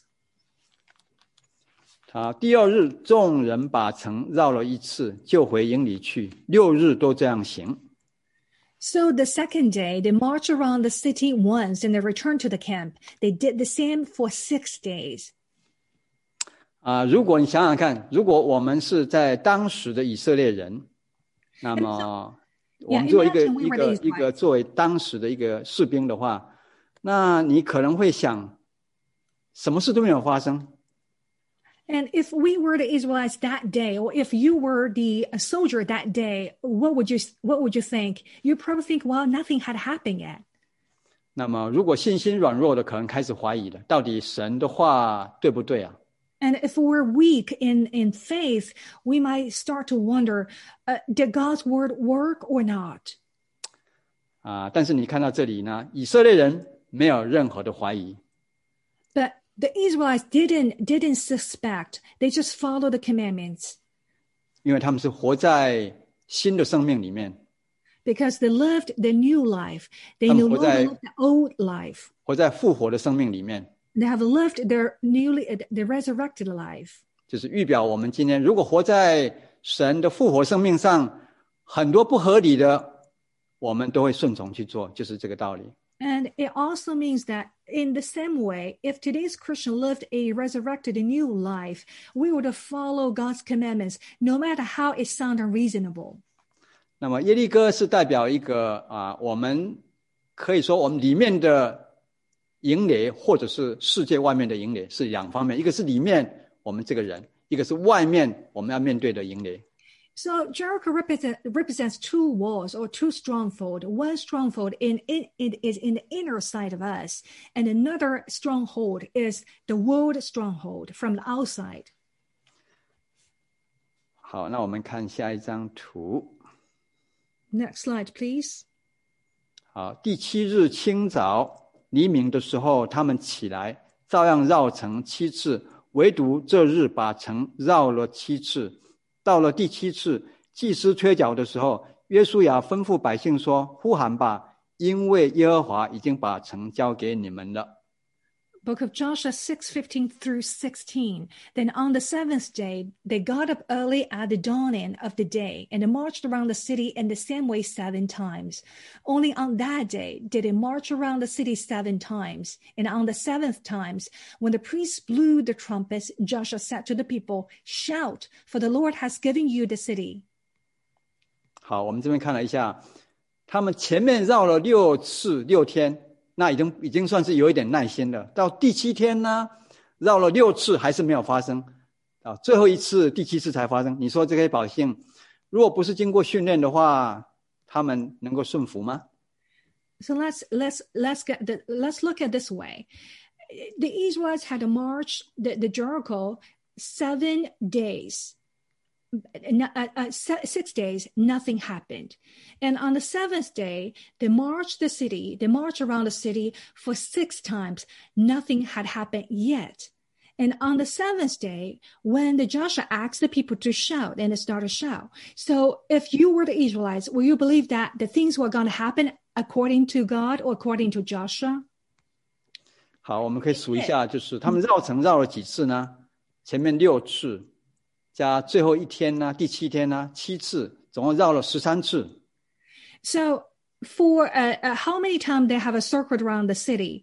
好，第二日，众人把城绕了一次，就回营里去，6日都这样行。 So the second day, they marched around the city once, and they returned to the camp. They did the same for 6 days. 如果你想想看，如果我们是在当时的以色列人，那么我们做一个作为当时的一个士兵的话，那你可能会想，什么事都没有发生。 And if we were the Israelites that day, or if you were the soldier that day, what would you think? You probably think, well, nothing had happened yet. 那么如果信心软弱的，可能开始怀疑了，到底神的话对不对啊？ And if we're weak in faith, we might start to wonder, did God's word work or not? 但是你看到这里呢，以色列人没有任何的怀疑。 But the Israelites didn't suspect. They just followed the commandments. 因为他们是活在新的生命里面。 Because they lived the new life. They no longer lived the old life. 活在复活的生命里面。 They have lived the resurrected life. 就是预表我们今天如果活在神的复活生命上，很多不合理的，我们都会顺从去做，就是这个道理。 And it also means that in the same way, if today's Christian lived a resurrected new life, we would follow God's commandments, no matter how it sounds unreasonable. 那么耶利哥是代表一个我们可以说我们里面的营垒，或者是世界外面的营垒，是两方面，一个是里面我们这个人，一个是外面我们要面对的营垒。 So Jericho represents two walls or two strongholds. One stronghold it is in the inner side of us, and another stronghold is the world stronghold from the outside. 好，那我们看下一张图。 Next slide, please. 好，第7日清早黎明的时候，他们起来，照样绕城7次，唯独这日把城绕了7次。 到了第7次，祭司吹角的时候，约书亚吩咐百姓说：“呼喊吧，因为耶和华已经把城交给你们了。” Book of Joshua 6:15 through 16. Then on the 7th day, they got up early at the dawning of the day, and they marched around the city in the same way 7 times. Only on that day did they march around the city 7 times. And on the 7th times, when the priests blew the trumpets, Joshua said to the people, Shout, for the Lord has given you the city. 好，我们这边看了一下，他们前面绕了6次6天。 那已经算是有一点耐心了。到第7天呢，绕了6次还是没有发生，最后一次第7次才发生。你说这些百姓，如果不是经过训练的话，他们能够顺服吗？ So let's look at this way. The Israelites had to march the Jericho 7 days. 6 days, nothing happened. And on the 7th day, they marched around the city for 6 times. Nothing had happened yet. And on the 7th day, when the Joshua asked the people to shout, and they started to shout. So if you were the Israelites, will you believe that the things were going to happen according to God or according to Joshua? 好，我们可以数一下，就是他们绕城绕了几次呢？前面6次。 加最后一天呢，第7天呢，7次，总共绕了13次。 So for how many times they have a circle around the city.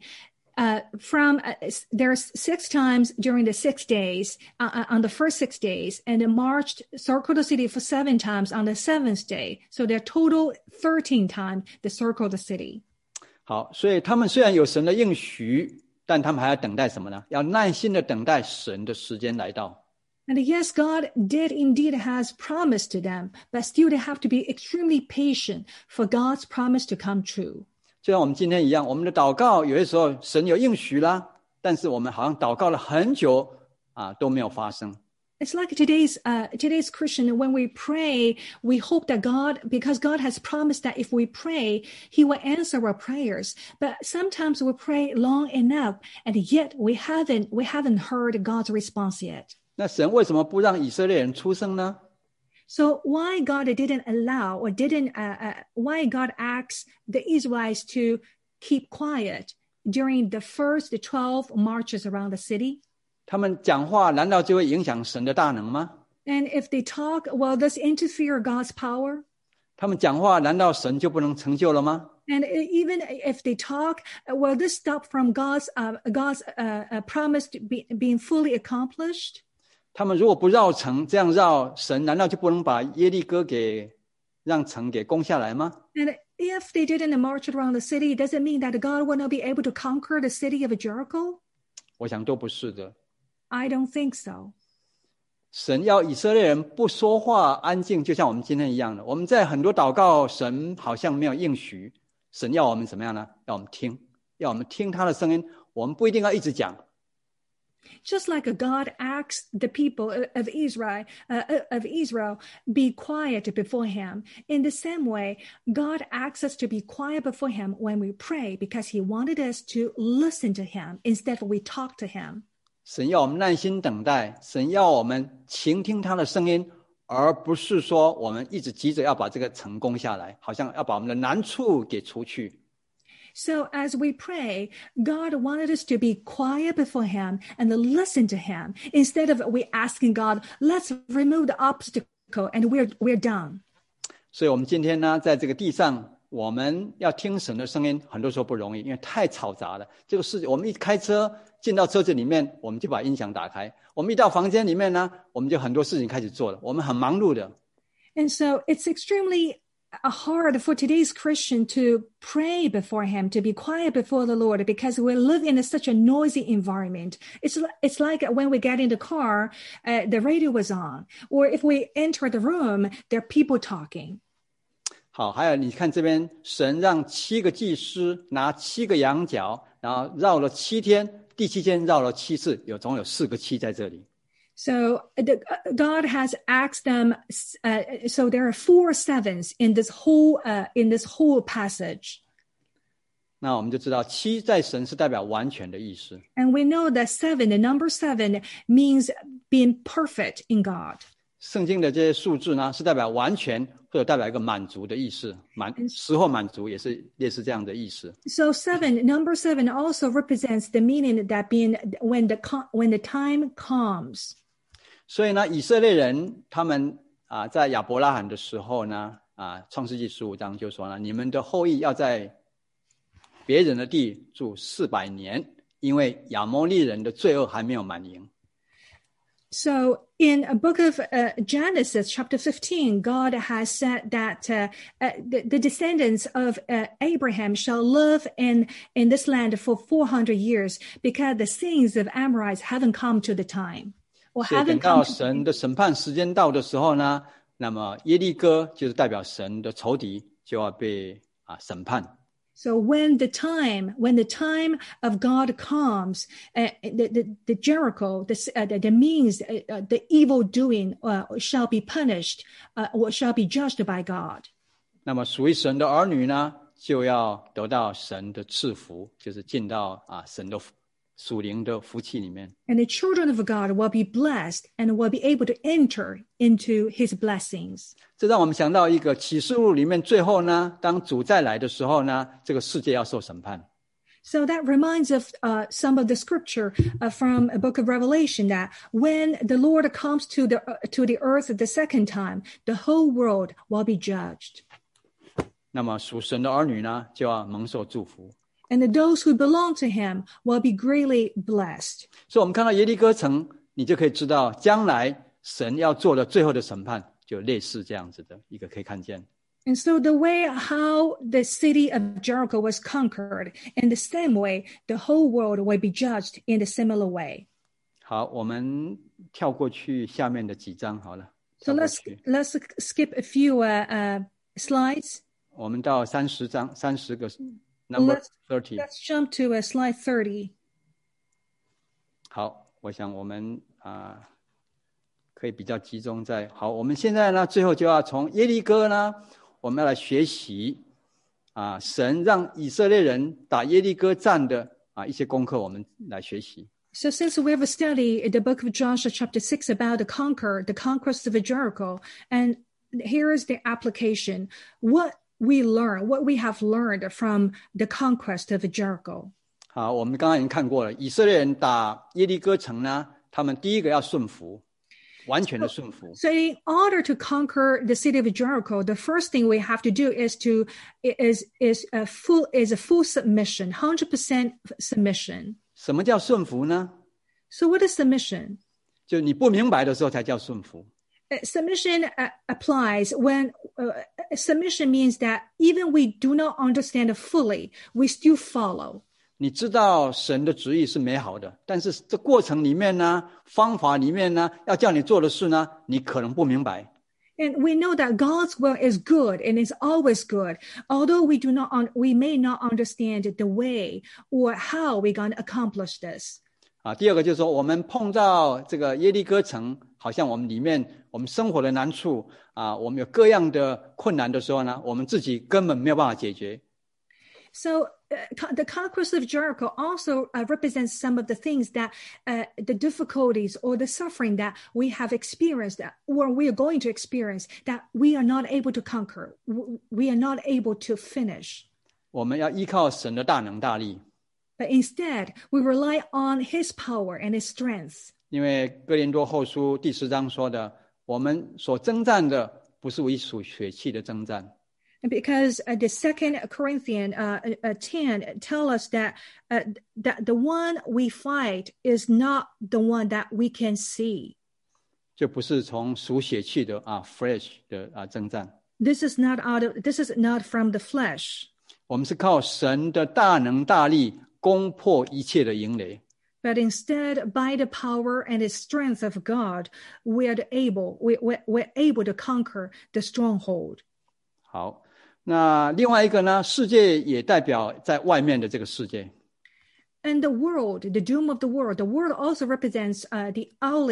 There's 6 times during the 6 days, on the first 6 days, and they marched, circled the city for 7 times on the 7th day. So they're total 13 times they circled the city. 好，所以他们虽然有神的应许，但他们还要等待什么呢？要耐心的等待神的时间来到。 And yes, God did indeed has promised to them, but still they have to be extremely patient for God's promise to come true. 就像我们今天一样，我们的祷告有些时候神有应许啦，但是我们好像祷告了很久都没有发生。 It's like today's Christian, when we pray, we hope that because God has promised that if we pray, He will answer our prayers. But sometimes we pray long enough, and yet we haven't heard God's response yet. 那神为什么不让以色列人出生呢？ So why God didn't allow or why God asked the Israelites to keep quiet during the first 12 marches around the city? 他们讲话难道就会影响神的大能吗？ And if they talk, will this interfere God's power? 他们讲话难道神就不能成就了吗？ And even if they talk, will this stop from God's promise being fully accomplished? 他们如果不绕城，这样绕神难道就不能把耶利哥让城给攻下来吗？ And if they didn't march around the city, does it mean that God will not be able to conquer the city of Jericho? 我想都不是的。 I don't think so. 神要以色列人不说话，安静，就像我们今天一样的。我们在很多祷告，神好像没有应许。神要我们怎么样呢？要我们听，要我们听他的声音。我们不一定要一直讲。 Just like God asks the people of Israel, be quiet before Him. In the same way, God asks us to be quiet before Him when we pray, because He wanted us to listen to Him instead of we talk to Him. 神要我们耐心等待，神要我们倾听他的声音，而不是说我们一直急着要把这个城攻下来，好像要把我们的难处给除去。 So as we pray, God wanted us to be quiet before Him and listen to Him instead of we asking God, let's remove the obstacle and we're done. 所以我们今天呢，在这个地上，我们要听神的声音，很多时候不容易，因为太嘈杂了。这个世界，我们一开车进到车子里面，我们就把音响打开；我们一到房间里面呢，我们就很多事情开始做了。我们很忙碌的。 And so it's extremely hard for today's Christian to pray before Him, to be quiet before the Lord, because we live in such a noisy environment. It's like when we get in the car, the radio was on, or if we enter the room, there are people talking. 好，还有你看这边，神让7个祭司拿7个羊角，然后绕了7天，第7天绕了7次，总有4个7在这里。 So God has asked them. So there are 4 sevens in this whole passage. 那我们就知道7在神是代表完全的意思。 And we know that 7, the number 7, means being perfect in God. 圣经的这些数字呢，是代表完全或者代表一个满足的意思，时候满足也是类似这样的意思。 So number 7 also represents the meaning that being when the time comes. 所以呢，以色列人他们在亚伯拉罕的时候呢，创世纪15章就说呢，你们的后裔要在别人的地住400年，因为亚摩利人的罪恶还没有满盈。 So in a book of Genesis, chapter 15, God has said that the descendants of Abraham shall live in this land for 400 years because the sins of Amorites haven't come to the time. 所以等到神的审判时间到的时候呢，那么耶利哥就是代表神的仇敌就要被审判。 So when the time of God comes, the Jericho, the means, the evil doing shall be punished, or shall be judged by God. 那么属于神的儿女呢，就要得到神的赐福，就是进到神的属灵的福气里面。 And the children of God will be blessed and will be able to enter into His blessings. 这让我们想到一个启示录里面最后呢，当主再来的时候呢，这个世界要受审判。 So that reminds of some of the scripture from a book of Revelation, that when the Lord comes to the earth the second time, the whole world will be judged. 那么属神的儿女呢，就要蒙受祝福。 And those who belong to him will be greatly blessed. 所以我们看到耶利哥城，你就可以知道将来神要做的最后的审判，就类似这样子的一个可以看见。 And so the way how the city of Jericho was conquered, in the same way, the whole world will be judged in a similar way. 好，我们跳过去下面的几章好了。 So let's skip a few slides. 我们到30章，30个 number 30。 Let's jump to slide 30. 好，我想我们可以比较集中在好，我们现在呢，最后就要从耶利哥呢，我们要来学习神让以色列人打耶利哥战的一些功课，我们来学习。 So since we have studied the book of Joshua chapter 6 about the conquest of Jericho, and here is the application, what we have learned from the conquest of Jericho. 好，我们刚刚已经看过了，以色列人打耶利哥城呢，他们第一个要顺服，完全的顺服。 So in order to conquer the city of Jericho, the first thing we have to do is a full submission, 100% submission. 什么叫顺服呢？ So what is submission? 就你不明白的时候才叫顺服。 Submission applies when submission means that even we do not understand fully, we still follow. 你知道神的旨意是美好的，但是这过程里面呢，方法里面呢，要叫你做的事呢，你可能不明白。 And we know that God's will is good and is always good, although we may not understand the way or how we're going to accomplish this. 第二个就是说，我们碰到这个耶利哥城，好像我们里面我们生活的难处我们有各样的困难的时候呢，我们自己根本没有办法解决。 So the conquest of Jericho also represents some of the things that the difficulties or the suffering that we have experienced or we are going to experience that we are not able to conquer. We are not able to finish. 我们要依靠神的大能大力。 But instead, we rely on his power and his strength. 因为哥林多后书第10章说的，我们所征战的不是为属血气的征战。 Because the 2 Corinthians 10 tell us that that the one we fight is not the one that we can see. 就不是从属血气的flesh 的征战。 This is not from the flesh. 我们是靠神的大能大力攻破一切的营垒。 But instead, by the power and the strength of God, we're able to conquer the stronghold. 好。那另外一个呢，世界也代表在外面的这个世界。 And the world, the doom of the world also represents the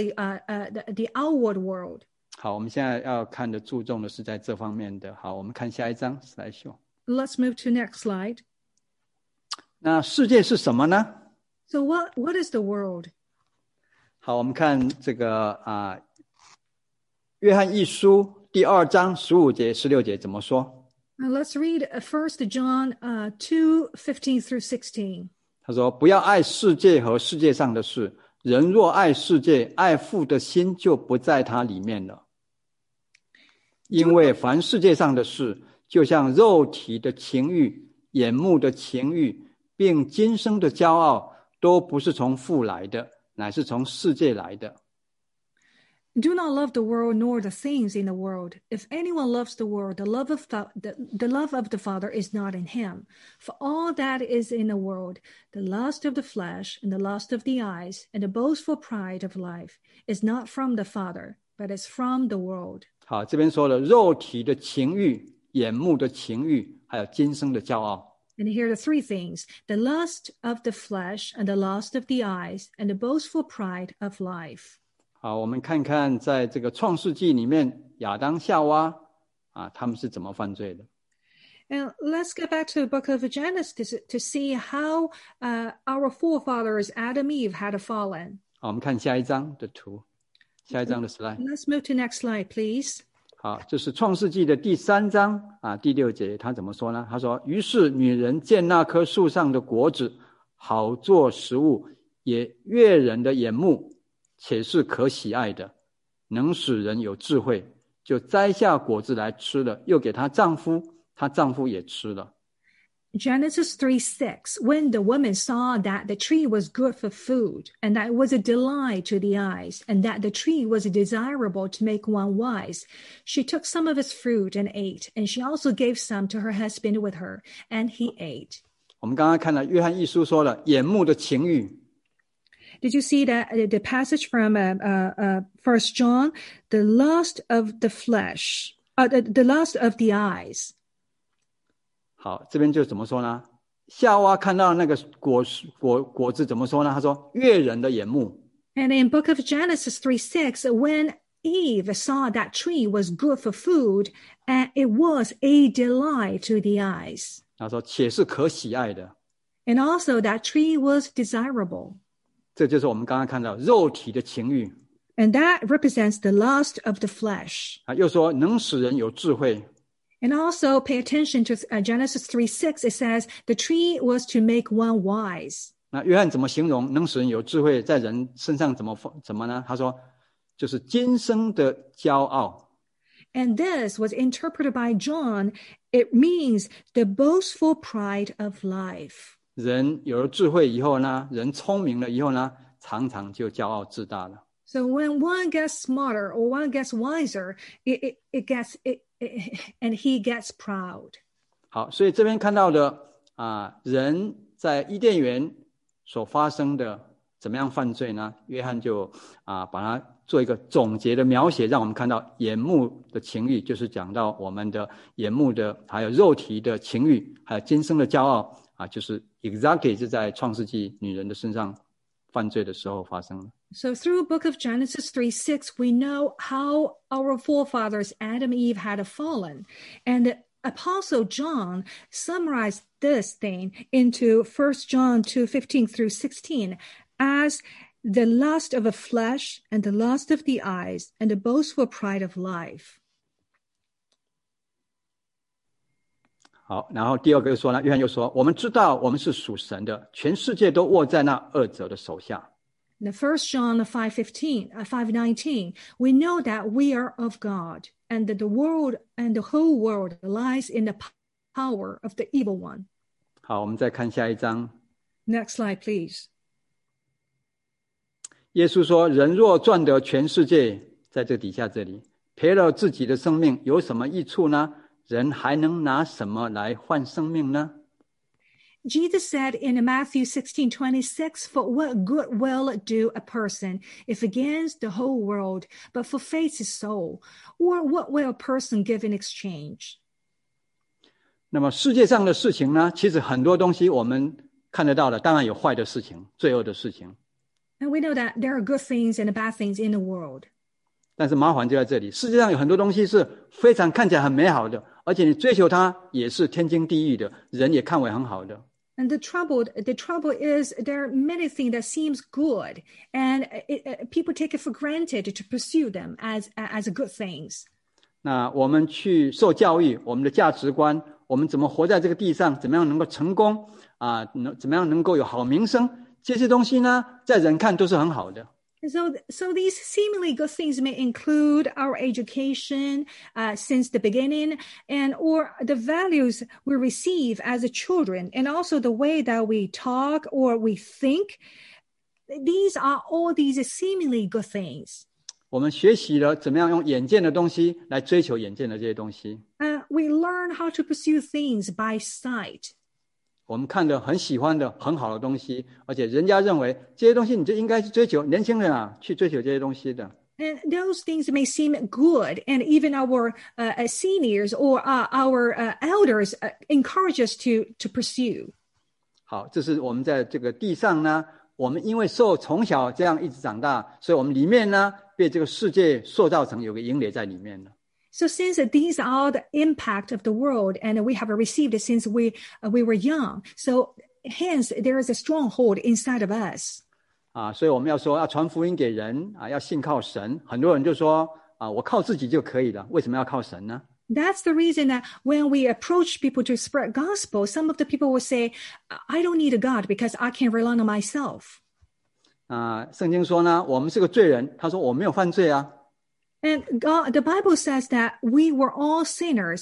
outward world. 好，我们现在要看的注重的是在这方面的。好，我们看下一章来秀。 Let's move to next slide. 那世界是什么呢？ So what is the world? 好，我们看这个约翰一书第2章15节、16节怎么说？ Let's read 1 John 2:15 through 16. 他说：“不要爱世界和世界上的事，人若爱世界，爱父的心就不在他里面了。因为凡世界上的事，就像肉体的情欲、眼目的情欲，并今生的骄傲，都不是从父来的，乃是从世界来的。” Do not love the world nor the things in the world. If anyone loves the world, the love of the Father is not in him. For all that is in the world, the lust of the flesh and the lust of the eyes and the boastful pride of life is not from the Father, but is from the world. 好，这边说了肉体的情欲、眼目的情欲，还有今生的骄傲。 And here are the three things: the lust of the flesh and the lust of the eyes and the boastful pride of life. 好，我们看看在这个创世纪里面，亚当夏娃他们是怎么犯罪的。 And let's get back to the book of Genesis to see how our forefathers Adam and Eve had fallen. 好，我们看下一章的图，下一章的 slide。 Let's move to next slide, please. 好，这是创世纪的第3章第6节，他怎么说呢？他说：“于是女人见那棵树上的果子好做食物，也悦人的眼目。且是可喜爱的，能使人有智慧，就摘下果子来吃了，又给她丈夫， 她丈夫也吃了。 Genesis 3:6, when the woman saw that the tree was good for food, and that it was a delight to the eyes, and that the tree was desirable to make one wise, she took some of its fruit and ate, and she also gave some to her husband with her, and he ate. 我们刚刚看到约翰一书说了眼目的情欲。 Did you see that the passage from 1 John, the lust of the flesh, the lust of the eyes? 好，这边就怎么说呢？夏娃看到那个果子怎么说呢？他说悦人的眼目。 And in book of Genesis 3:6, when Eve saw that tree was good for food, and it was a delight to the eyes. 他说且是可喜爱的。 And also that tree was desirable. 这就是我们刚刚看到肉体的情欲。 And that represents the lust of the flesh. 又说能使人有智慧。 And also pay attention to Genesis 3:6. It says the tree was to make one wise. 那约翰怎么形容能使人有智慧在人身上怎么呢？他说就是今生的骄傲。 And this was interpreted by John. It means the boastful pride of life. 人有了智慧以后呢，人聪明了以后呢，常常就骄傲自大了。 So when one gets smarter or one gets wiser, and he gets proud. 好，所以这边看到的人在伊甸园所发生的怎么样犯罪呢？约翰就把它做一个总结的描写，让我们看到眼目的情欲，就是讲到我们的眼目的，还有肉体的情欲，还有今生的骄傲就是 exactly 是在创世纪女人的身上犯罪的时候发生的。 So through book of Genesis 3:6, we know how our forefathers Adam and Eve had fallen. And the Apostle John summarized this thing into 1 John 2:15 through 16 as the lust of the flesh and the lust of the eyes and the boastful pride of life. 好，然后第二个说呢，约翰又说，我们知道我们是属神的，全世界都握在那恶者的手下。 In 1 John 5:19, we know that we are of God, and that the world and the whole world lies in the power of the evil one. 好，我们再看下一章。 Next slide, please. 耶稣说，人若赚得全世界，在这底下这里，赔了自己的生命，有什么益处呢？人还能拿什么来换生命呢？ Jesus said in Matthew 16:26, for what good will it do a person if he gains the whole world, but forfeits his soul? Or what will a person give in exchange? 那么世界上的事情呢，其实很多东西我们看得到的，当然有坏的事情，罪恶的事情。 And we know that there are good things and bad things in the world. 但是麻烦就在这里，世界上有很多东西是非常看起来很美好的，而且你追求它也是天经地义的，人也看为很好的。 And the trouble is there are many things that seems good, and people take it for granted to pursue them as good things. 那我们去受教育，我们的价值观，我们怎么活在这个地上，怎么样能够成功怎么样能够有好名声，这些东西呢，在人看都是很好的。 And so these seemingly good things may include our education since the beginning, and or the values we receive as children, and also the way that we talk or we think. These are all these seemingly good things. 我们学习了怎么样用眼见的东西来追求眼见的这些东西。 We learn how to pursue things by sight. 我们看的很喜欢的很好的东西，而且人家认为这些东西你就应该去追求，年轻人去追求这些东西的。 And those things may seem good, and even our seniors or our elders encourage us to pursue. 好，这是我们在这个地上呢，我们因为从小这样一直长大，所以我们里面呢被这个世界塑造成有个营垒在里面的。 So since these are the impact of the world, and we have received it since we were young, so hence there is a stronghold inside of us. 所以我们要说要传福音给人要信靠神。很多人就说我靠自己就可以了，为什么要靠神呢？ That's the reason that when we approach people to spread gospel, some of the people will say, I don't need a God because I can rely on myself. 圣经说呢，我们是个罪人，他说我没有犯罪啊。 And the Bible says that we were all sinners, but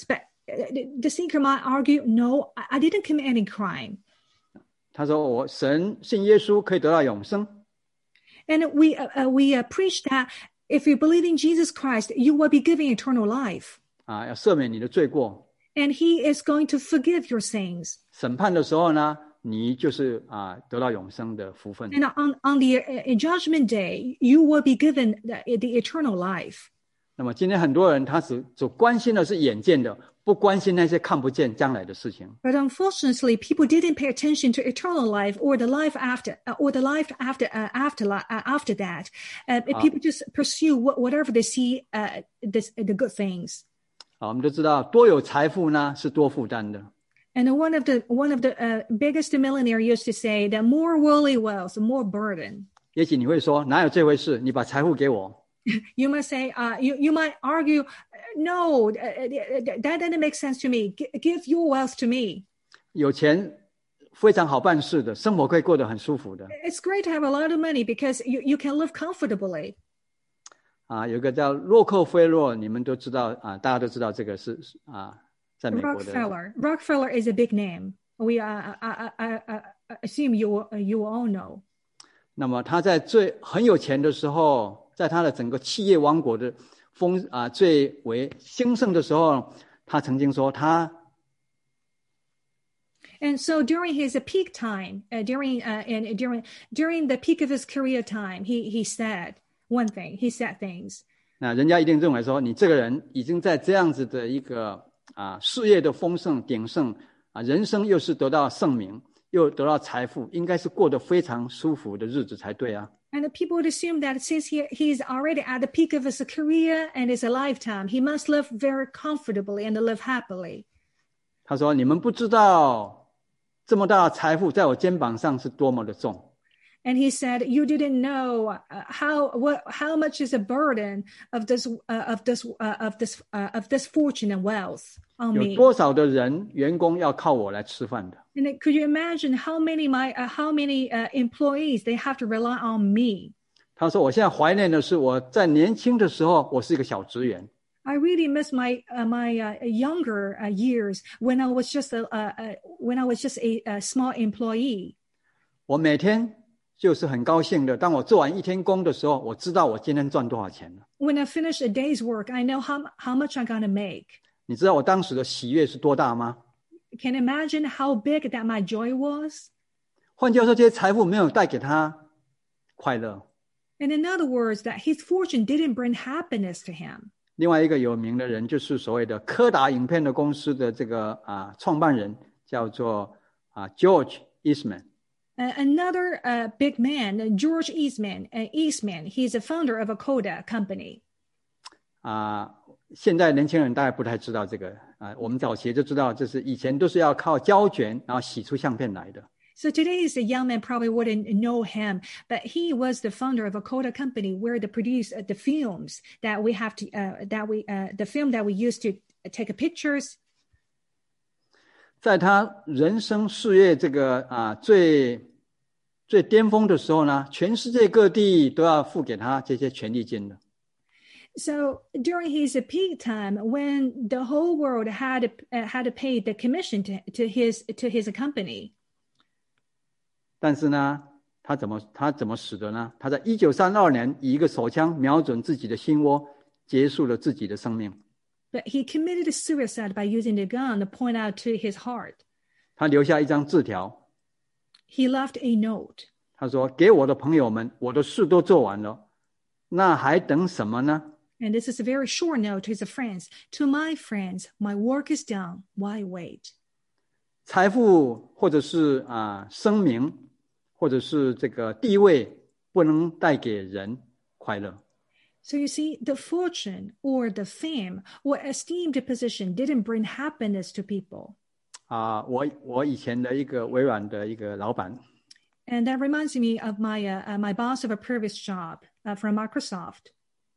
the seeker might argue, no, I didn't commit any crime. 他说神信耶稣可以得到永生。 And we preach that if you believe in Jesus Christ, you will be given eternal life. 要赦免你的罪过。 And he is going to forgive your sins. 审判的时候呢，你就是得到永生的福分。 And on the judgment day, you will be given the eternal life. 那么今天很多人他只关心的是眼见的，不关心那些看不见将来的事情。 But unfortunately, people didn't pay attention to eternal life or the life after, or the life after that. People just pursue whatever they see, the good things. 我们都知道，多有财富呢是多负担的。 And one of the biggest millionaire used to say that more worldly wealth, more burden. 也许你会说，哪有这回事？你把财富给我。 You must say, you might argue, no, that didn't make sense to me. Give your wealth to me. 有钱非常好办事的，生活可以过得很舒服的。 It's great to have a lot of money because you can live comfortably. 有一个叫洛克菲勒，你们都知道大家都知道这个是在美国的。 Rockefeller is a big name. We assume you all know. 那么他在很有钱的时候，在他的整个企业王国的最为兴盛的时候，他曾经说他。 And so during his peak time, during the peak of his career time, he said one thing. He said things. 那人家一定认为说，你这个人已经在这样子的一个事业的丰盛鼎盛人生又是得到盛名，又得到财富，应该是过得非常舒服的日子才对啊。 And the people would assume that since he's already at the peak of his career and his lifetime, he must live very comfortably and live happily. 他说：“你们不知道这么大的财富在我肩膀上是多么的重。” And he said, "You didn't know how much is a burden of this fortune and wealth on me." 有多少的人员工要靠我来吃饭的？ And could you imagine how many employees they have to rely on me? 他说：“我现在怀念的是我在年轻的时候，我是一个小职员。 I really miss my younger years when I was just a small employee. 我每天就是很高兴的，当我做完一天工的时候，我知道我今天赚多少钱了。 When I finish a day's work, I know how much I'm gonna make. 你知道我当时的喜悦是多大吗？ Can you imagine how big that my joy was? 换句话说，这些财富没有带给他快乐。 And in other words, that his fortune didn't bring happiness to him. 另外一个有名的人就是所谓的柯达影片的公司的这个创办人，叫做George Eastman。 Another big man, George Eastman, he's a founder of a Kodak company. 现在年轻人大概不太知道这个我们早期就知道，这是以前都是要靠胶卷然后洗出相片来的。 So today's young man probably wouldn't know him, but he was the founder of a Kodak company where they produce the films that we have to the film that we use to take pictures. 在他人生事业这个最巅峰的时候呢，全世界各地都要付给他这些权利金的。 So during his peak time, when the whole world had to pay the commission to his company. 但是呢，他怎么死的呢？他在1932年以一个手枪瞄准自己的心窝，结束了自己的生命。 But he committed suicide by using the gun to point out to his heart. 他留下一张字条。 He left a note. 他说：“给我的朋友们，我的事都做完了，那还等什么呢？” And this is a very short note to his friends. To my friends, my work is done. Why wait? 财富或者是声名，或者是这个地位，不能带给人快乐。 So you see, the fortune or the fame or esteemed position didn't bring happiness to people. 我以前的一个微软的一个老板。 And that reminds me of my boss of a previous job from Microsoft.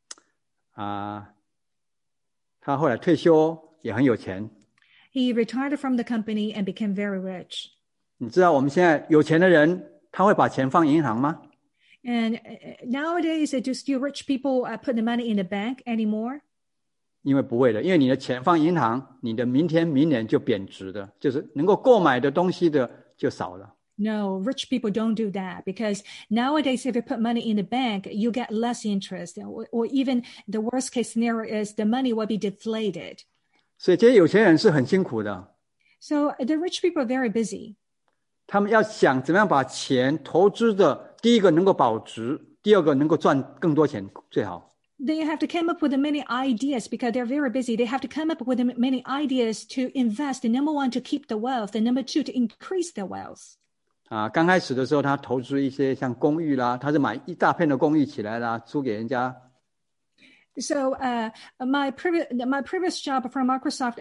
他后来退休，也很有钱。 He retired from the company and became very rich. 你知道我们现在有钱的人，他会把钱放银行吗？ And nowadays, do still rich people put the money in the bank anymore? 因为不会的，因为你的钱放银行，你的明天明年就贬值的，就是能够购买的东西的就少了。 No, rich people don't do that because nowadays, if you put money in the bank, you get less interest, or even the worst case scenario is the money will be deflated. 所以这些有钱人是很辛苦的， So the rich people are very busy. 他们要想怎么样把钱投资的，第一个能够保值，第二个能够赚更多钱最好。 They have to come up with many ideas because they're very busy. They have to come up with many ideas to invest. And number one, to keep the wealth, and number two, to increase the wealth. 刚开始的时候，他投资一些像公寓啦，他是买一大片的公寓起来啦，租给人家。 So my previous job from Microsoft,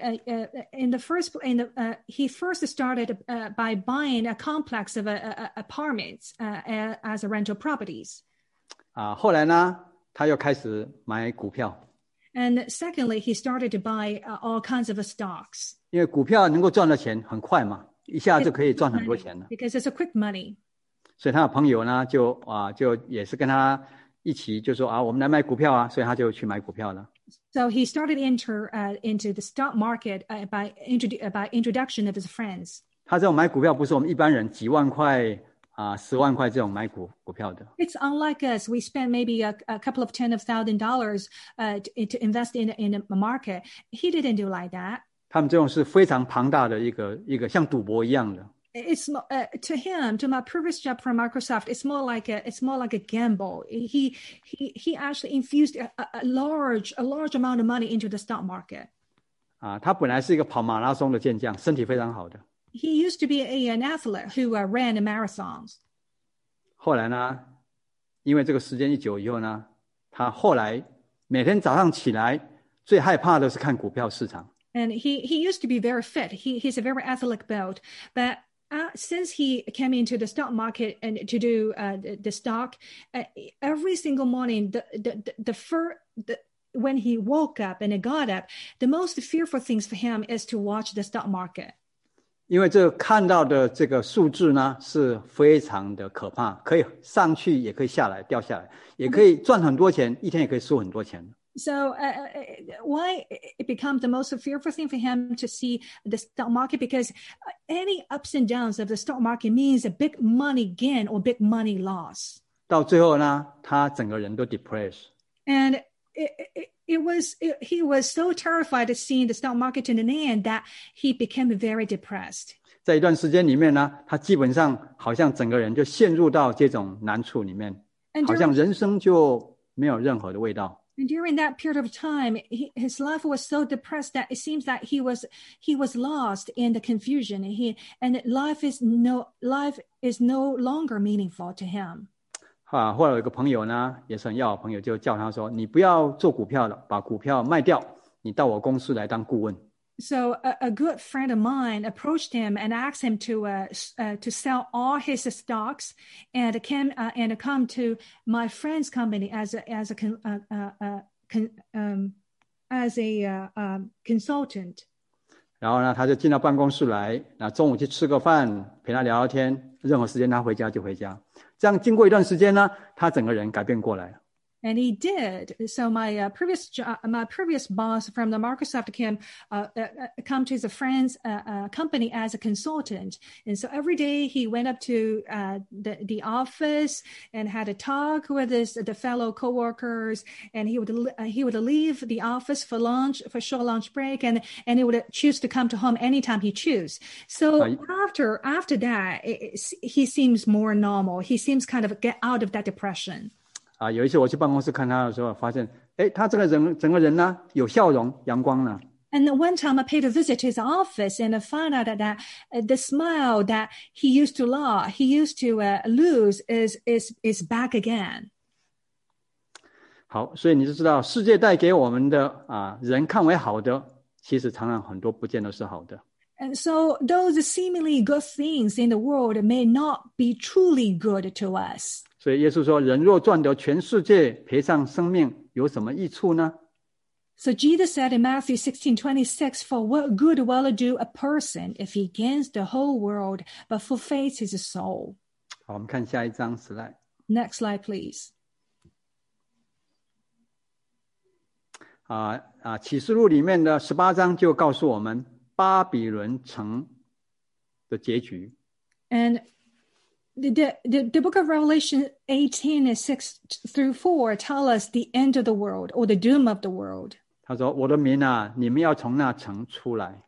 he first started by buying a complex of apartments as a rental properties. 后来呢，他又开始买股票。 And secondly, he started to buy all kinds of stocks. 因为股票能够赚的钱很快嘛，一下就可以赚很多钱了。 Because it's a quick money. 所以他的朋友呢，就也是跟他一起就说我们来买股票啊，所以他就去买股票了。 So he started into the stock market by introduction of his friends. 他这种买股票不是我们一般人几万块10万块这种买股票的。 It's unlike us. We spend maybe a couple of $10,000 to invest in a market. He didn't do like that. 他们这种是非常庞大的一个像赌博一样的。 It's to him, to my previous job from Microsoft, it's more like a gamble. He actually infused a large amount of money into the stock market. 他本来是一个跑马拉松的健将，身体非常好的。 He used to be an athlete who ran marathons. 后来呢，因为这个时间一久以后呢，他后来每天早上起来最害怕的是看股票市场。 And he used to be very fit. He's a very athletic build, but since he came into the stock market and to do the stock, every single morning, when he woke up and got up, the most fearful things for him is to watch the stock market. 因为这看到的这个数字呢是非常的可怕，可以上去也可以下来掉下来，也可以赚很多钱，一天也可以输很多钱。 So why it becomes the most fearful thing for him to see the stock market? Because any ups and downs of the stock market means a big money gain or big money loss. 到最后呢，他整个人都 depressed. And he was so terrified of seeing the stock market in the end that he became very depressed. 在一段时间里面呢，他基本上好像整个人就陷入到这种难处里面，好像人生就没有任何的味道。 And during that period of time, his life was so depressed that it seems that he was lost in the confusion. And life is no longer meaningful to him. 后来有一个朋友呢，也是很要好的朋友，就叫他说：“你不要做股票了，把股票卖掉，你到我公司来当顾问。” So a good friend of mine approached him and asked him to sell all his stocks and come to my friend's company as a consultant. 然后呢，他就进到办公室来，那中午去吃个饭，陪他聊聊天，任何时间他回家就回家。这样经过一段时间呢，他整个人改变过来了。 And he did. So my previous boss from the Microsoft come to his friend's company as a consultant. And so every day he went up to the office and had a talk with the fellow coworkers. And he would leave the office for short lunch break, and he would choose to come to home anytime he choose. So after that, he seems more normal. He seems kind of get out of that depression. 有一次我去办公室看他的时候，发现，他这个人整个人呢有笑容、阳光了。 And one time I paid a visit to his office and I found out that the smile that he used to lose is back again. 好，所以你就知道，世界带给我们的人看为好的，其实常常很多不见得是好的。 And so those seemingly good things in the world may not be truly good to us. 所以耶稣说：“人若赚得全世界，赔上生命，有什么益处呢？” So Jesus said in Matthew 16:26, "For what good will it do a person if he gains the whole world but forfeits his soul?" 好，我们看下一张 slide. Next slide, please. 启示录里面的18章就告诉我们巴比伦城的结局。 And the book of Revelation 18 and 6 through 4 tell us the end of the world or the doom of the world. 他说我的民啊，你们要从那城出来。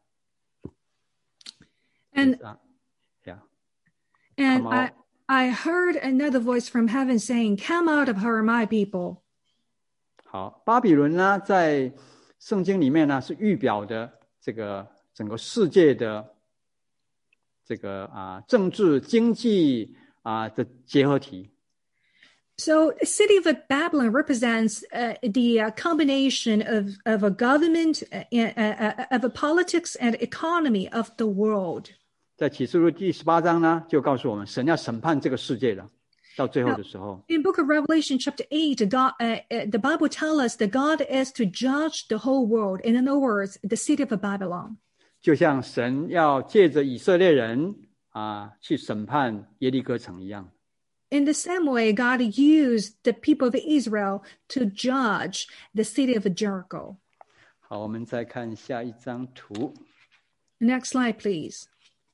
And yeah. And I heard another voice from heaven saying, "Come out of her, my people." 好，巴比伦呢，在圣经里面呢是预表的这个整个世界的这个政治经济的结合体。 So, the city of Babylon represents the combination of a government, of a politics and economy of the world. 在启示录第18章呢，就告诉我们，神要审判这个世界了。到最后的时候 In Book of Revelation chapter 8, the Bible tells us that God is to judge the whole world. In other words, the city of Babylon. 就像神要借着以色列人去审判耶利哥城一样。 In the same way, God used the people of Israel to judge the city of Jericho. 好，我们再看下一张图。 Next slide, please.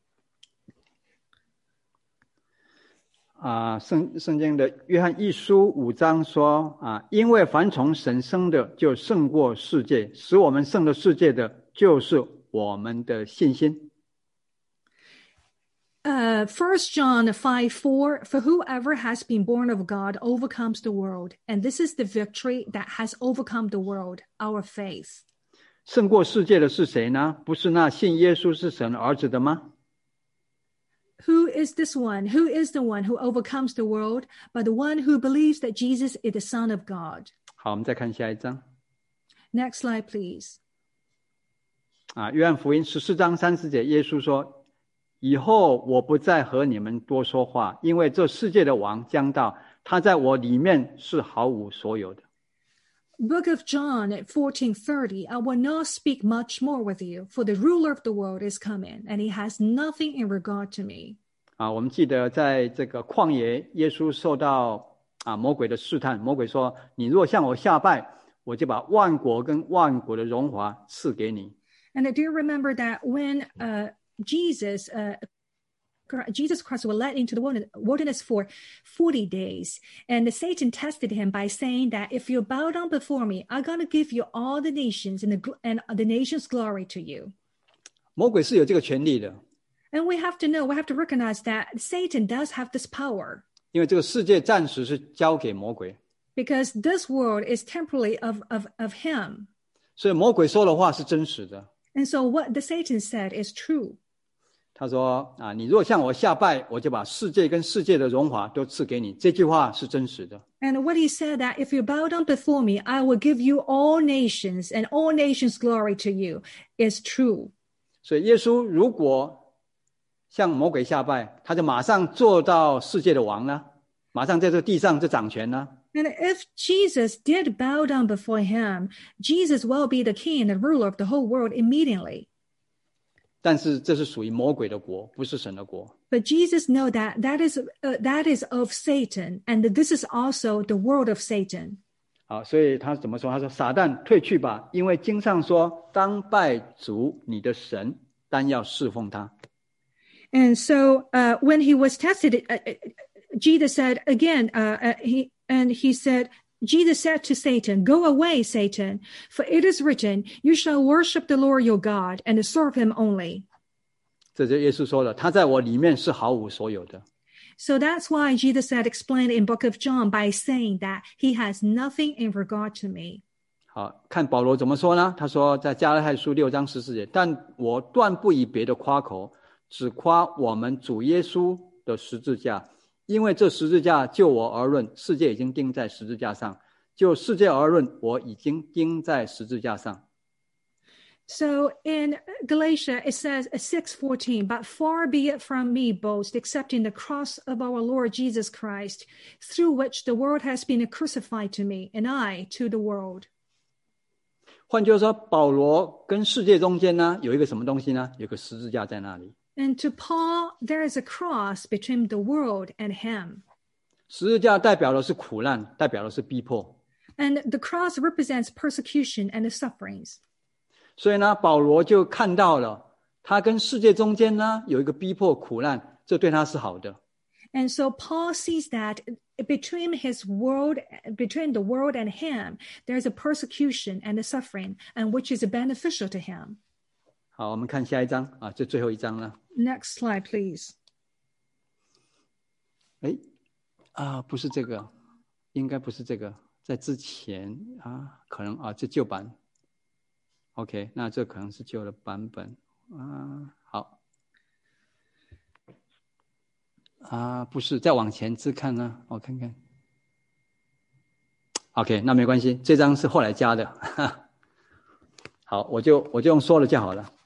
圣经的约翰一书5章说因为凡从神生的就胜过世界，使我们胜了世界的就是我们的信心。 1 John 5:4, for whoever has been born of God overcomes the world, and this is the victory that has overcome the world, our faith. 胜过世界的是谁呢？不是那信耶稣是神儿子的吗？ Who is this one? Who is the one who overcomes the world? But the one who believes that Jesus is the Son of God. 好，我们再看下一章。 Next slide, please. 约翰福音14章30节，耶稣说：“以后我不再和你们多说话，因为这世界的王将到，他在我里面是毫无所有的。” Book of John at 14:30, I will not speak much more with you, for the ruler of the world is coming, and he has nothing in regard to me. 我们记得在这个旷野，耶稣受到魔鬼的试探，魔鬼说：“你若向我下拜，我就把万国跟万国的荣华赐给你。” And I do remember that when Jesus Christ was led into the wilderness for 40 days. And Satan tested him by saying that if you bow down before me, I'm going to give you all the nations and the nation's glory to you. 魔鬼是有这个权利的。 And we have to recognize that Satan does have this power. 因为这个世界暂时是交给魔鬼。 Because this world is temporarily of him. 所以魔鬼说的话是真实的。 And so what the Satan said is true. 他说你若向我下拜，我就把世界跟世界的荣华都赐给你。这句话是真实的。 And what he said that if you bow down before me, I will give you all nations and all nations glory to you is true. 所以耶稣如果向魔鬼下拜，他就马上做到世界的王了，马上在这个地上就掌权了。 And if Jesus did bow down before him, Jesus will be the king and ruler of the whole world immediately. 但是这是属于魔鬼的国，不是神的国。 But Jesus know that is of Satan, and this is also the world of Satan. 好，所以他怎么说？他说：“撒旦退去吧，因为经上说，当拜主你的神，单要侍奉他。” And so when he was tested, Jesus said again, Jesus said to Satan, "Go away, Satan, for it is written, you shall worship the Lord your God and serve him only." 这就耶稣说了，他在我里面是毫无所有的。 So that's why Jesus had explained in Book of John by saying that he has nothing in regard to me. 好，看保罗怎么说呢？他说在加拉太书6章14节，但我断不以别的夸口，只夸我们主耶稣的十字架。因为这十字架就我而论，世界已经钉在十字架上；就世界而论，我已经钉在十字架上。 So in Galatia, it says 6:14, "But far be it from me boast, except in the cross of our Lord Jesus Christ, through which the world has been crucified to me, and I to the world." 换句话说，保罗跟世界中间呢，有一个什么东西呢？有个十字架在那里。 And to Paul, there is a cross between the world and him. 十字架代表的是苦难，代表的是逼迫。 And the cross represents persecution and the sufferings. 所以呢，保罗就看到了他跟世界中间呢有一个逼迫苦难，这对他是好的。 And so Paul sees that between the world and him, there's a persecution and a suffering, and which is beneficial to him. 好，我们看下一章啊，这最后一章了。 Next slide, please. 不是这个，应该不是这个，在之前啊，可能啊，这旧版。OK， 那这可能是旧的版本啊。好。不是，再往前自看呢，我看看。OK， 那没关系，这张是后来加的。好，我就用说了就好了。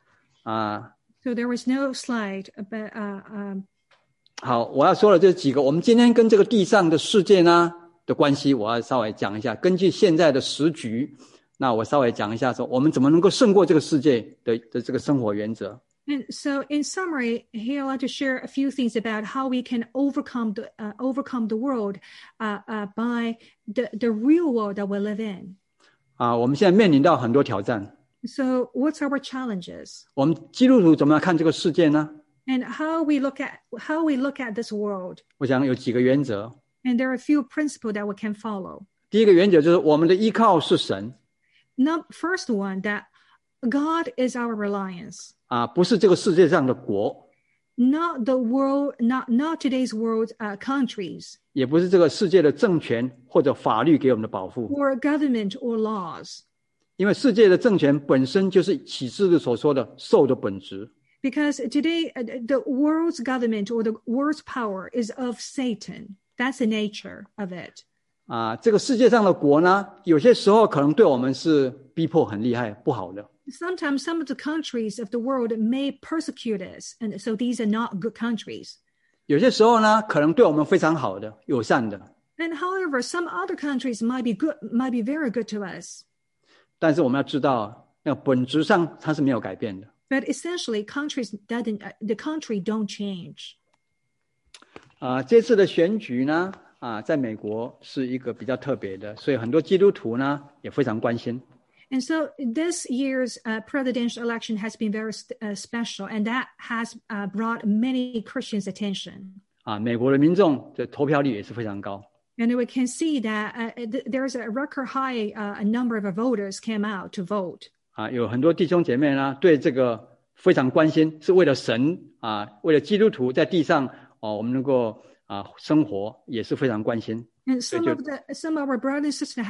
So there was no slide, but 好，我要说的这几个，我们今天跟这个地上的世界呢的关系，我要稍微讲一下。根据现在的时局，那我稍微讲一下说，我们怎么能够胜过这个世界的这个生活原则。 And so, in summary, here I'd like to share a few things about how we can overcome the world by the real world that we live in. 我们现在面临到很多挑战。 So, what's our challenges? 我们基督徒怎么样看这个世界呢？ And how we look at this world? 我想有几个原则。 And there are a few principles that we can follow. 第一个原则就是我们的依靠是神。 Now, first one, that God is our reliance. 不是这个世界上的国。 Not the world, not today's world countries. 也不是这个世界的政权或者法律给我们的保护。 Or government or laws. 因为世界的政权本身就是启示录所说的兽的本质。 Because today, the world's government or the world's power is of Satan. That's the nature of it. 这个世界上的国呢，有些时候可能对我们是逼迫很厉害，不好的。 Sometimes some of the countries of the world may persecute us, and so these are not good countries. 有些时候呢，可能对我们非常好的、友善的。 And however, some other countries might be very good to us. 但是我们要知道，那本质上它是没有改变的。 But essentially, the country don't change. 这次的选举呢，在美国是一个比较特别的，所以很多基督徒呢也非常关心。 And so this year's presidential election has been very special, and that has brought many Christians' attention. 美国的民众的投票率也是非常高。 And we can see that there's a record high number of voters came out to vote. 有很多弟兄姐妹呢对这个非常关心，是为了神为了基督徒在地上我们能够生活也是非常关心。 And some of our brothers and sisters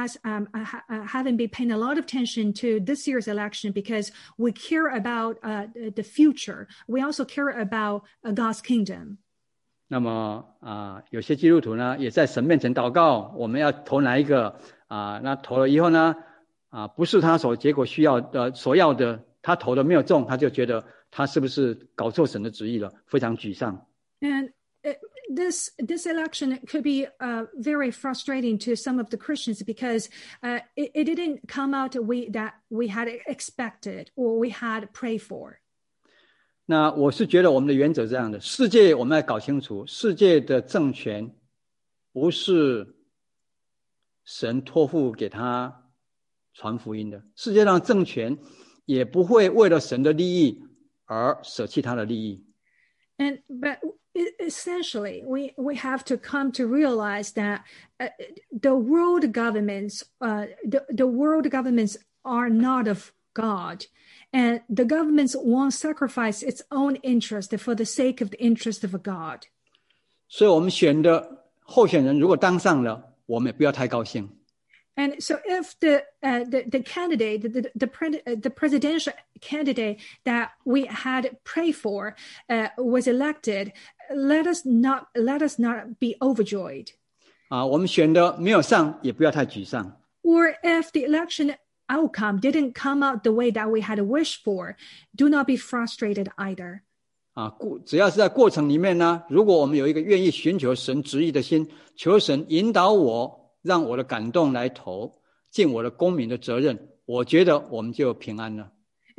haven't been paying a lot of attention to this year's election because we care about the future. We also care about God's kingdom. 那么有些基督徒呢也在神面前祷告，我们要投哪一个那投了以后呢不是他结果所要的，他投的没有中，他就觉得他是不是搞错神的旨意了，非常沮丧。 And this election could be very frustrating to some of the Christians because it didn't come out that we had expected or we had prayed for. 那我是觉得我们的原则是这样的，世界我们要搞清楚，世界的政权不是神托付给他传福音的，世界上政权也不会为了神的利益而舍弃他的利益。 But essentially, we have to come to realize that the world governments, the world governments are not of God, and the governments won't sacrifice its own interest for the sake of the interest of God. 所以我们选的候选人如果当上了，我们也不要太高兴。 And so, if the candidate, the presidential candidate that we had prayed for was elected, let us not be overjoyed. 我们选的没有上，也不要太沮丧。 Or if the election outcome didn't come out the way that we had wished for, do not be frustrated either. 只要是在过程里面呢，如果我们有一个愿意寻求神旨意的心，求神引导我，让我的感动来投，尽我的公民的责任，我觉得我们就平安了。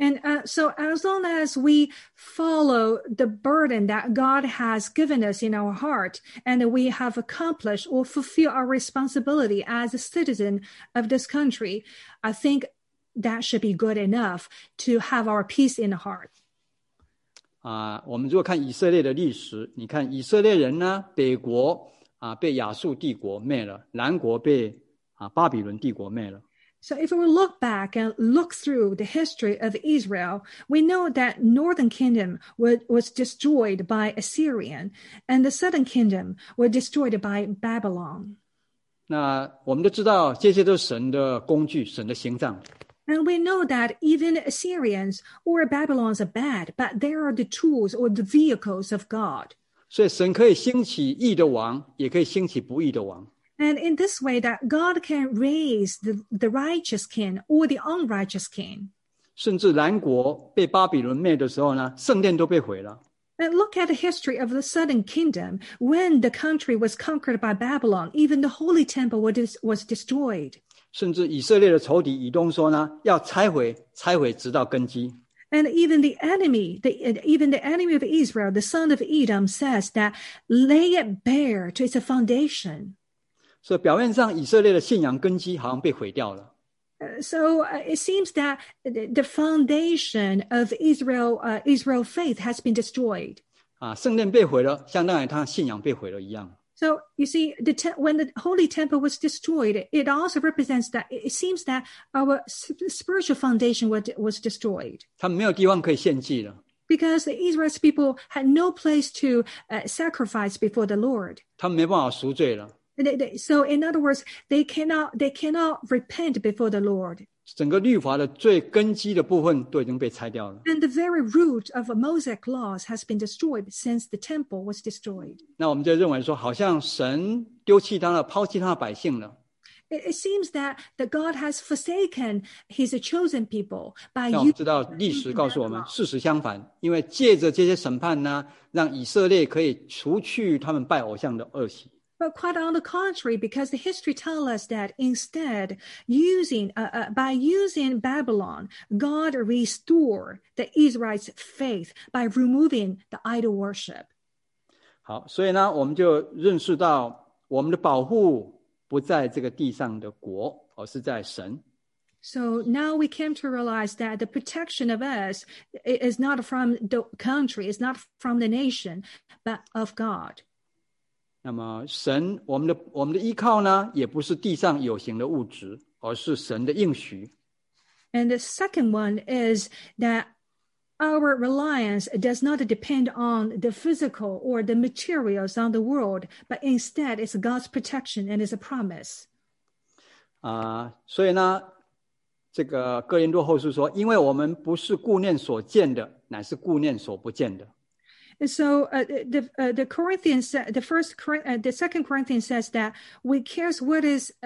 And so as long as we follow the burden that God has given us in our heart, and we have accomplished or fulfilled our responsibility as a citizen of this country, I think that should be good enough to have our peace in the heart. 我们如果看以色列的历史，你看以色列人呢，北国被亚述帝国灭了，南国被巴比伦帝国灭了。 So if we look back and look through the history of Israel, we know that northern kingdom was destroyed by Assyrian, and the southern kingdom was destroyed by Babylon. 那我们都知道，这些都是神的工具，神的行杖。 And we know that even Assyrians or Babylons are bad, but they are the tools or the vehicles of God. 所以神可以兴起义的王，也可以兴起不义的王。 And in this way that God can raise the righteous king or the unrighteous king. 甚至南国被巴比伦灭的时候呢，圣殿都被毁了。 And look at the history of the southern kingdom. When the country was conquered by Babylon, even the holy temple was destroyed. 甚至以色列的仇敌以东说呢，要拆毁直到根基。 And even the enemy of Israel, the son of Edom, says that lay it bare to its foundation. 所以表面上以色列的信仰根基好像被毁掉了。 So it seems that the foundation of Israel faith has been destroyed. 圣殿被毁了，相当于他信仰被毁了一样。 So you see, when the holy temple was destroyed, it also represents that it seems that our spiritual foundation was destroyed. 他们没有地方可以献祭了。 Because the Israel's people had no place to sacrifice before the Lord. 他们没办法赎罪了。 So in other words, they cannot repent before the Lord. 整个律法的最根基的部分都已经被拆掉了。 And the very root of Mosaic laws has been destroyed since the temple was destroyed. 那我们就认为说，好像神丢弃他了，抛弃他的百姓了。 It seems that God has forsaken His chosen people by 那我们知道历史告诉我们，事实相反，因为借着这些审判呢，让以色列可以除去他们拜偶像的恶习。 But quite on the contrary, because the history tells us that instead, by using Babylon, God restored the Israelites' faith by removing the idol worship. 好，所以呢，我们就认识到，我们的保护不在这个地上的国，而是在神。 So now we came to realize that the protection of us is not from the country, is not from the nation, but of God. 那么神，我们的依靠呢，也不是地上有形的物质，而是神的应许。 And the second one is that our reliance does not depend on the physical or the materials on the world, but instead it's God's protection and is a promise. 所以呢，这个哥林多后书说，因为我们不是顾念所见的，乃是顾念所不见的。 And so the Corinthians, the Second Corinthians says that we care what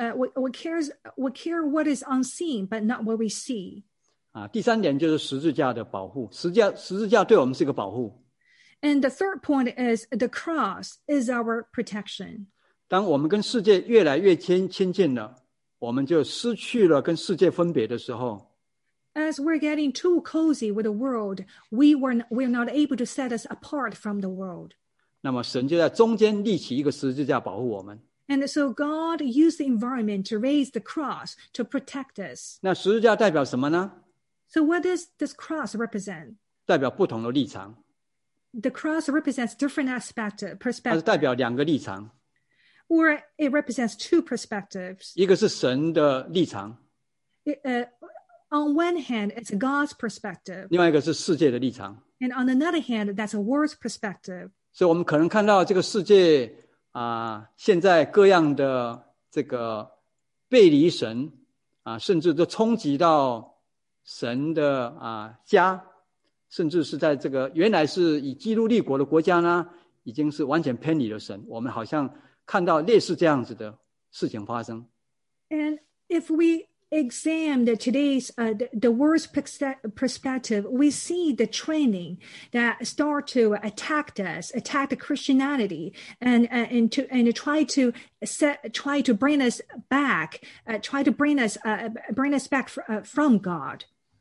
is unseen, but not what we see. 第三点就是十字架的保护，十字架对我们是一个保护。 And the third point is the cross is our protection. 当我们跟世界越来越亲近了，我们就失去了跟世界分别的时候。 As we're getting too cozy with the world, we're not able to set us apart from the world. 那么神就在中间立起一个十字架保护我们。 And so God used the environment to raise the cross to protect us. 那十字架代表什么呢？ So what does this cross represent? 代表不同的立场。 The cross represents different 它 perspectives. 是代表两个立场。 Or it represents two perspectives. 一个是神的立场。 On one hand, it's God's perspective. 另外一个是世界的立场。 And on another hand, that's a world's perspective. 所以我们可能看到这个世界现在各样的这个背离神甚至都冲击到神的家，甚至是在这个原来是以基督立国的国家呢，已经是完全偏离了神。我们好像看到类似这样子的事情发生。 And if we examine today's the world's perspective, we see the training that start to attack the Christianity, and try to bring us back, from God.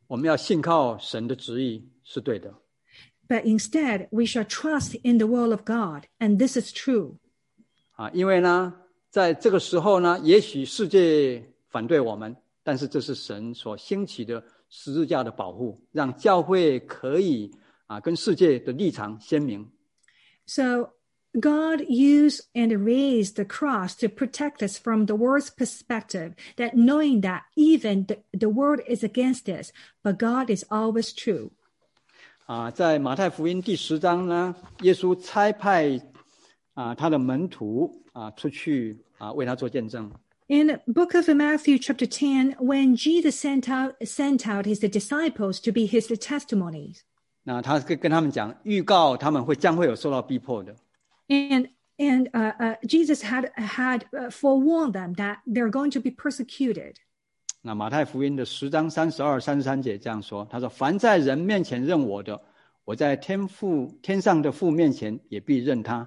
我们要信靠神的旨意是对的。 But instead, we shall trust in the will of God, and this is true. 因为呢，在这个时候呢，也许世界反对我们，但是这是神所兴起的十字架的保护，让教会可以跟世界的立场鲜明。 So God used and raised the cross to protect us from the world's perspective, that knowing that even the world is against us, but God is always true. 在马太福音第10章呢，耶稣差派他的门徒出去为他做见证。 In the book of Matthew chapter 10, when Jesus sent out his disciples to be his testimonies. 那他跟他们讲，预告他们将会有受到逼迫的。 And Jesus had forewarned them that they're going to be persecuted. 那马太福音的10章32、33节这样说，他说：“凡在人面前认我的，我在天上的父面前也必认他。”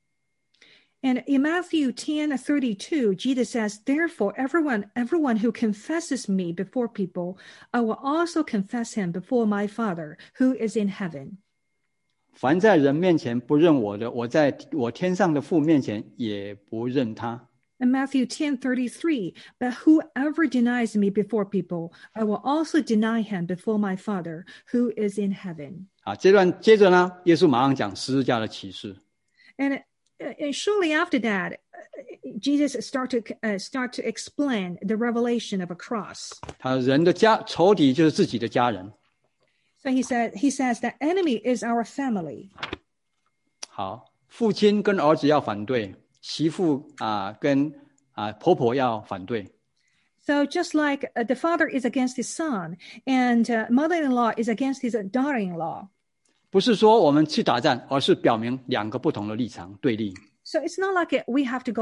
And in Matthew 10:32, Jesus says, "Therefore, everyone who confesses me before people, I will also confess him before my Father who is in heaven." 凡在人面前不认我的，我在我天上的父面前也不认他。 And Matthew 10:33, "But whoever denies me before people, I will also deny him before my Father who is in heaven." 接着呢，耶稣马上讲十字架的启示。 And shortly after that, Jesus start to explain the revelation of a cross. 他人的仇敌就是自己的家人。 So he says that enemy is our family. 好，父亲跟儿子要反对，媳妇跟婆婆要反对。 So just like the father is against his son, and mother-in-law is against his daughter-in-law. 不是说我们去打战，而是表明两个不同的立场对立。 So it's not like we have to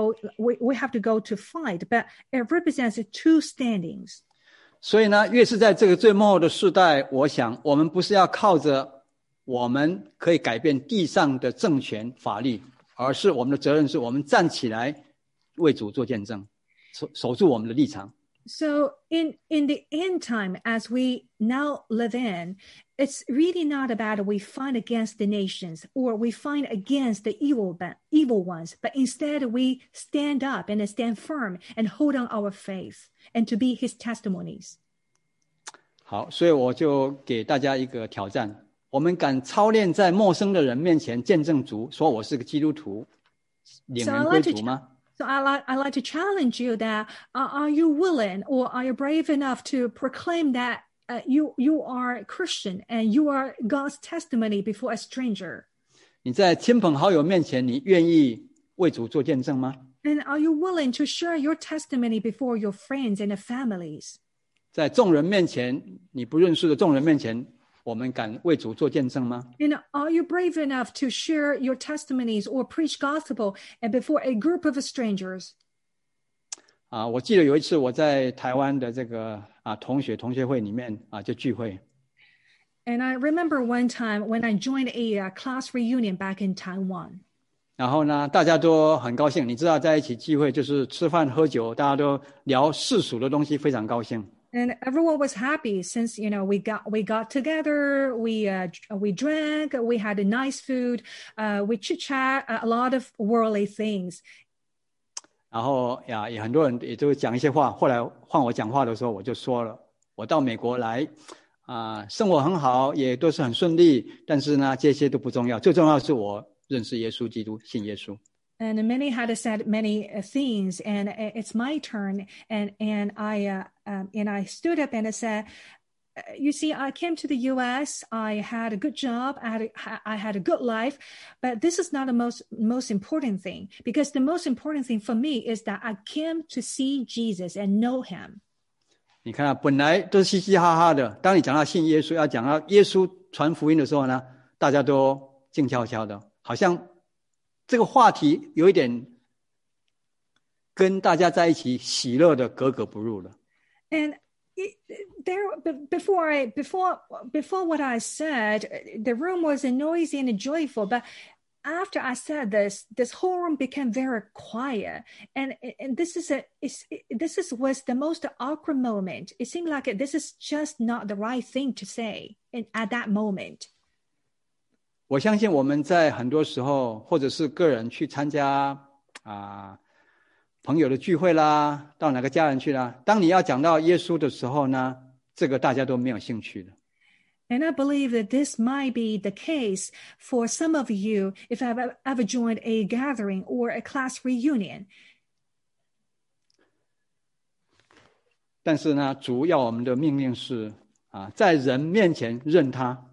go to fight, but it represents two standings. 所以呢，越是在这个最末后的世代，我想我们不是要靠着我们可以改变地上的政权法律，而是我们的责任是我们站起来为主做见证，守住我们的立场。 So in the end time, as we now live in, it's really not about we fight against the nations or we fight against the evil ones, but instead we stand up and stand firm and hold on our faith and to be his testimonies. 好，所以我就给大家一个挑战，我们敢操练在陌生的人面前见证主，说我是个基督徒，领人归主吗 ？So I like to challenge you that are you willing or are you brave enough to proclaim that you are a Christian and you are God's testimony before a stranger? 你在亲朋好友面前，你愿意为主做见证吗？ And are you willing to share your testimony before your friends and families? 在众人面前，你不认识的众人面前，我们敢为主做见证吗？ And are you brave enough to share your testimonies or preach gospel and before a group of strangers? 我记得有一次我在台湾的这个同学会里面就聚会。 And I remember one time when I joined a class reunion back in Taiwan. 然后呢，大家都很高兴，你知道在一起聚会就是吃饭喝酒，大家都聊世俗的东西，非常高兴。 And everyone was happy since, we got together, we drank, we had a nice food, we chit chat a lot of worldly things. 然后也很多人也就讲一些话。后来换我讲话的时候，我就说了，我到美国来生活很好，也都是很顺利，但是呢，这些都不重要，最重要的是我认识耶稣基督，信耶稣。 And many had said many things, and it's my turn. And I stood up and I said, "You see, I came to the U.S. I had a good job. I had a good life, but this is not the most important thing, because the most important thing for me is that I came to see Jesus and know Him." 你看本来都是嘻嘻哈哈的，当你讲到信耶稣，要讲到耶稣传福音的时候呢，大家都静悄悄的，好像这个话题有一点跟大家在一起喜乐的格格不入了。 And before what I said, the room was noisy and joyful, but after I said this, this whole room became very quiet, and this was the most awkward moment. It seemed like this is just not the right thing to say at that moment. 我相信我们在很多时候，或者是个人去参加朋友的聚会啦，到哪个家人去啦，当你要讲到耶稣的时候呢，这个大家都没有兴趣的。 And I believe that this might be the case for some of you if I've ever joined a gathering or a class reunion. 但是呢，主要我们的命令是在人面前认他。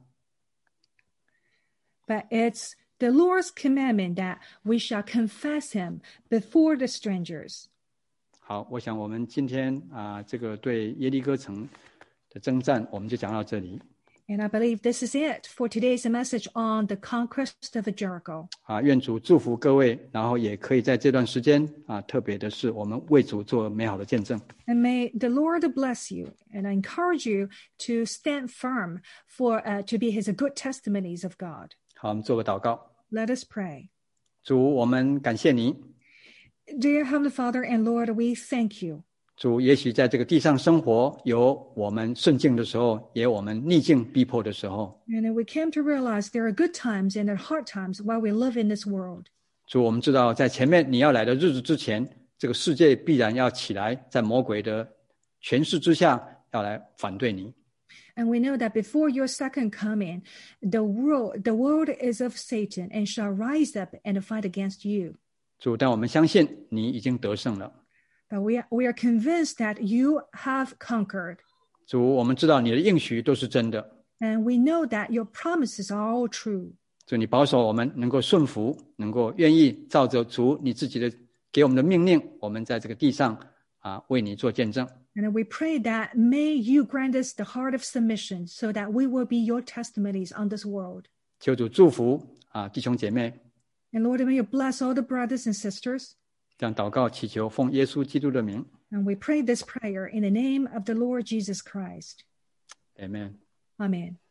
But it's the Lord's commandment that we shall confess him before the strangers. 好，我想我们今天这个对耶利哥城的征战，我们就讲到这里。 And I believe this is it for today's message on the conquest of Jericho. 愿主祝福各位，然后也可以在这段时间特别的是我们为主做美好的见证。 And may the Lord bless you, and I encourage you to stand firm to be his good testimonies of God. 好，我们做个祷告。 Let us pray. 主，我们感谢你。 Dear Heavenly Father and Lord, we thank you. 主，也许在这个地上生活，有我们顺境的时候，也有我们逆境逼迫的时候。 And we came to realize there are good times and there are hard times while we live in this world. 主，我们知道在前面你要来的日子之前，这个世界必然要起来，在魔鬼的权势之下，要来反对你。 And we know that before your second coming, the world is of Satan and shall rise up and fight against you. 主，但我们相信你已经得胜了。 But we are convinced that you have conquered. 主，我们知道你的应许都是真的。 And we know that your promises are all true. 主，你保守我们能够顺服，能够愿意照着主你自己的给我们的命令，我们在这个地上为你做见证。 And we pray that may you grant us the heart of submission so that we will be your testimonies on this world. 求主祝福弟兄姐妹。 And Lord, may you bless all the brothers and sisters. 这样祷告祈求，奉耶稣基督的名。 And we pray this prayer in the name of the Lord Jesus Christ. Amen. Amen.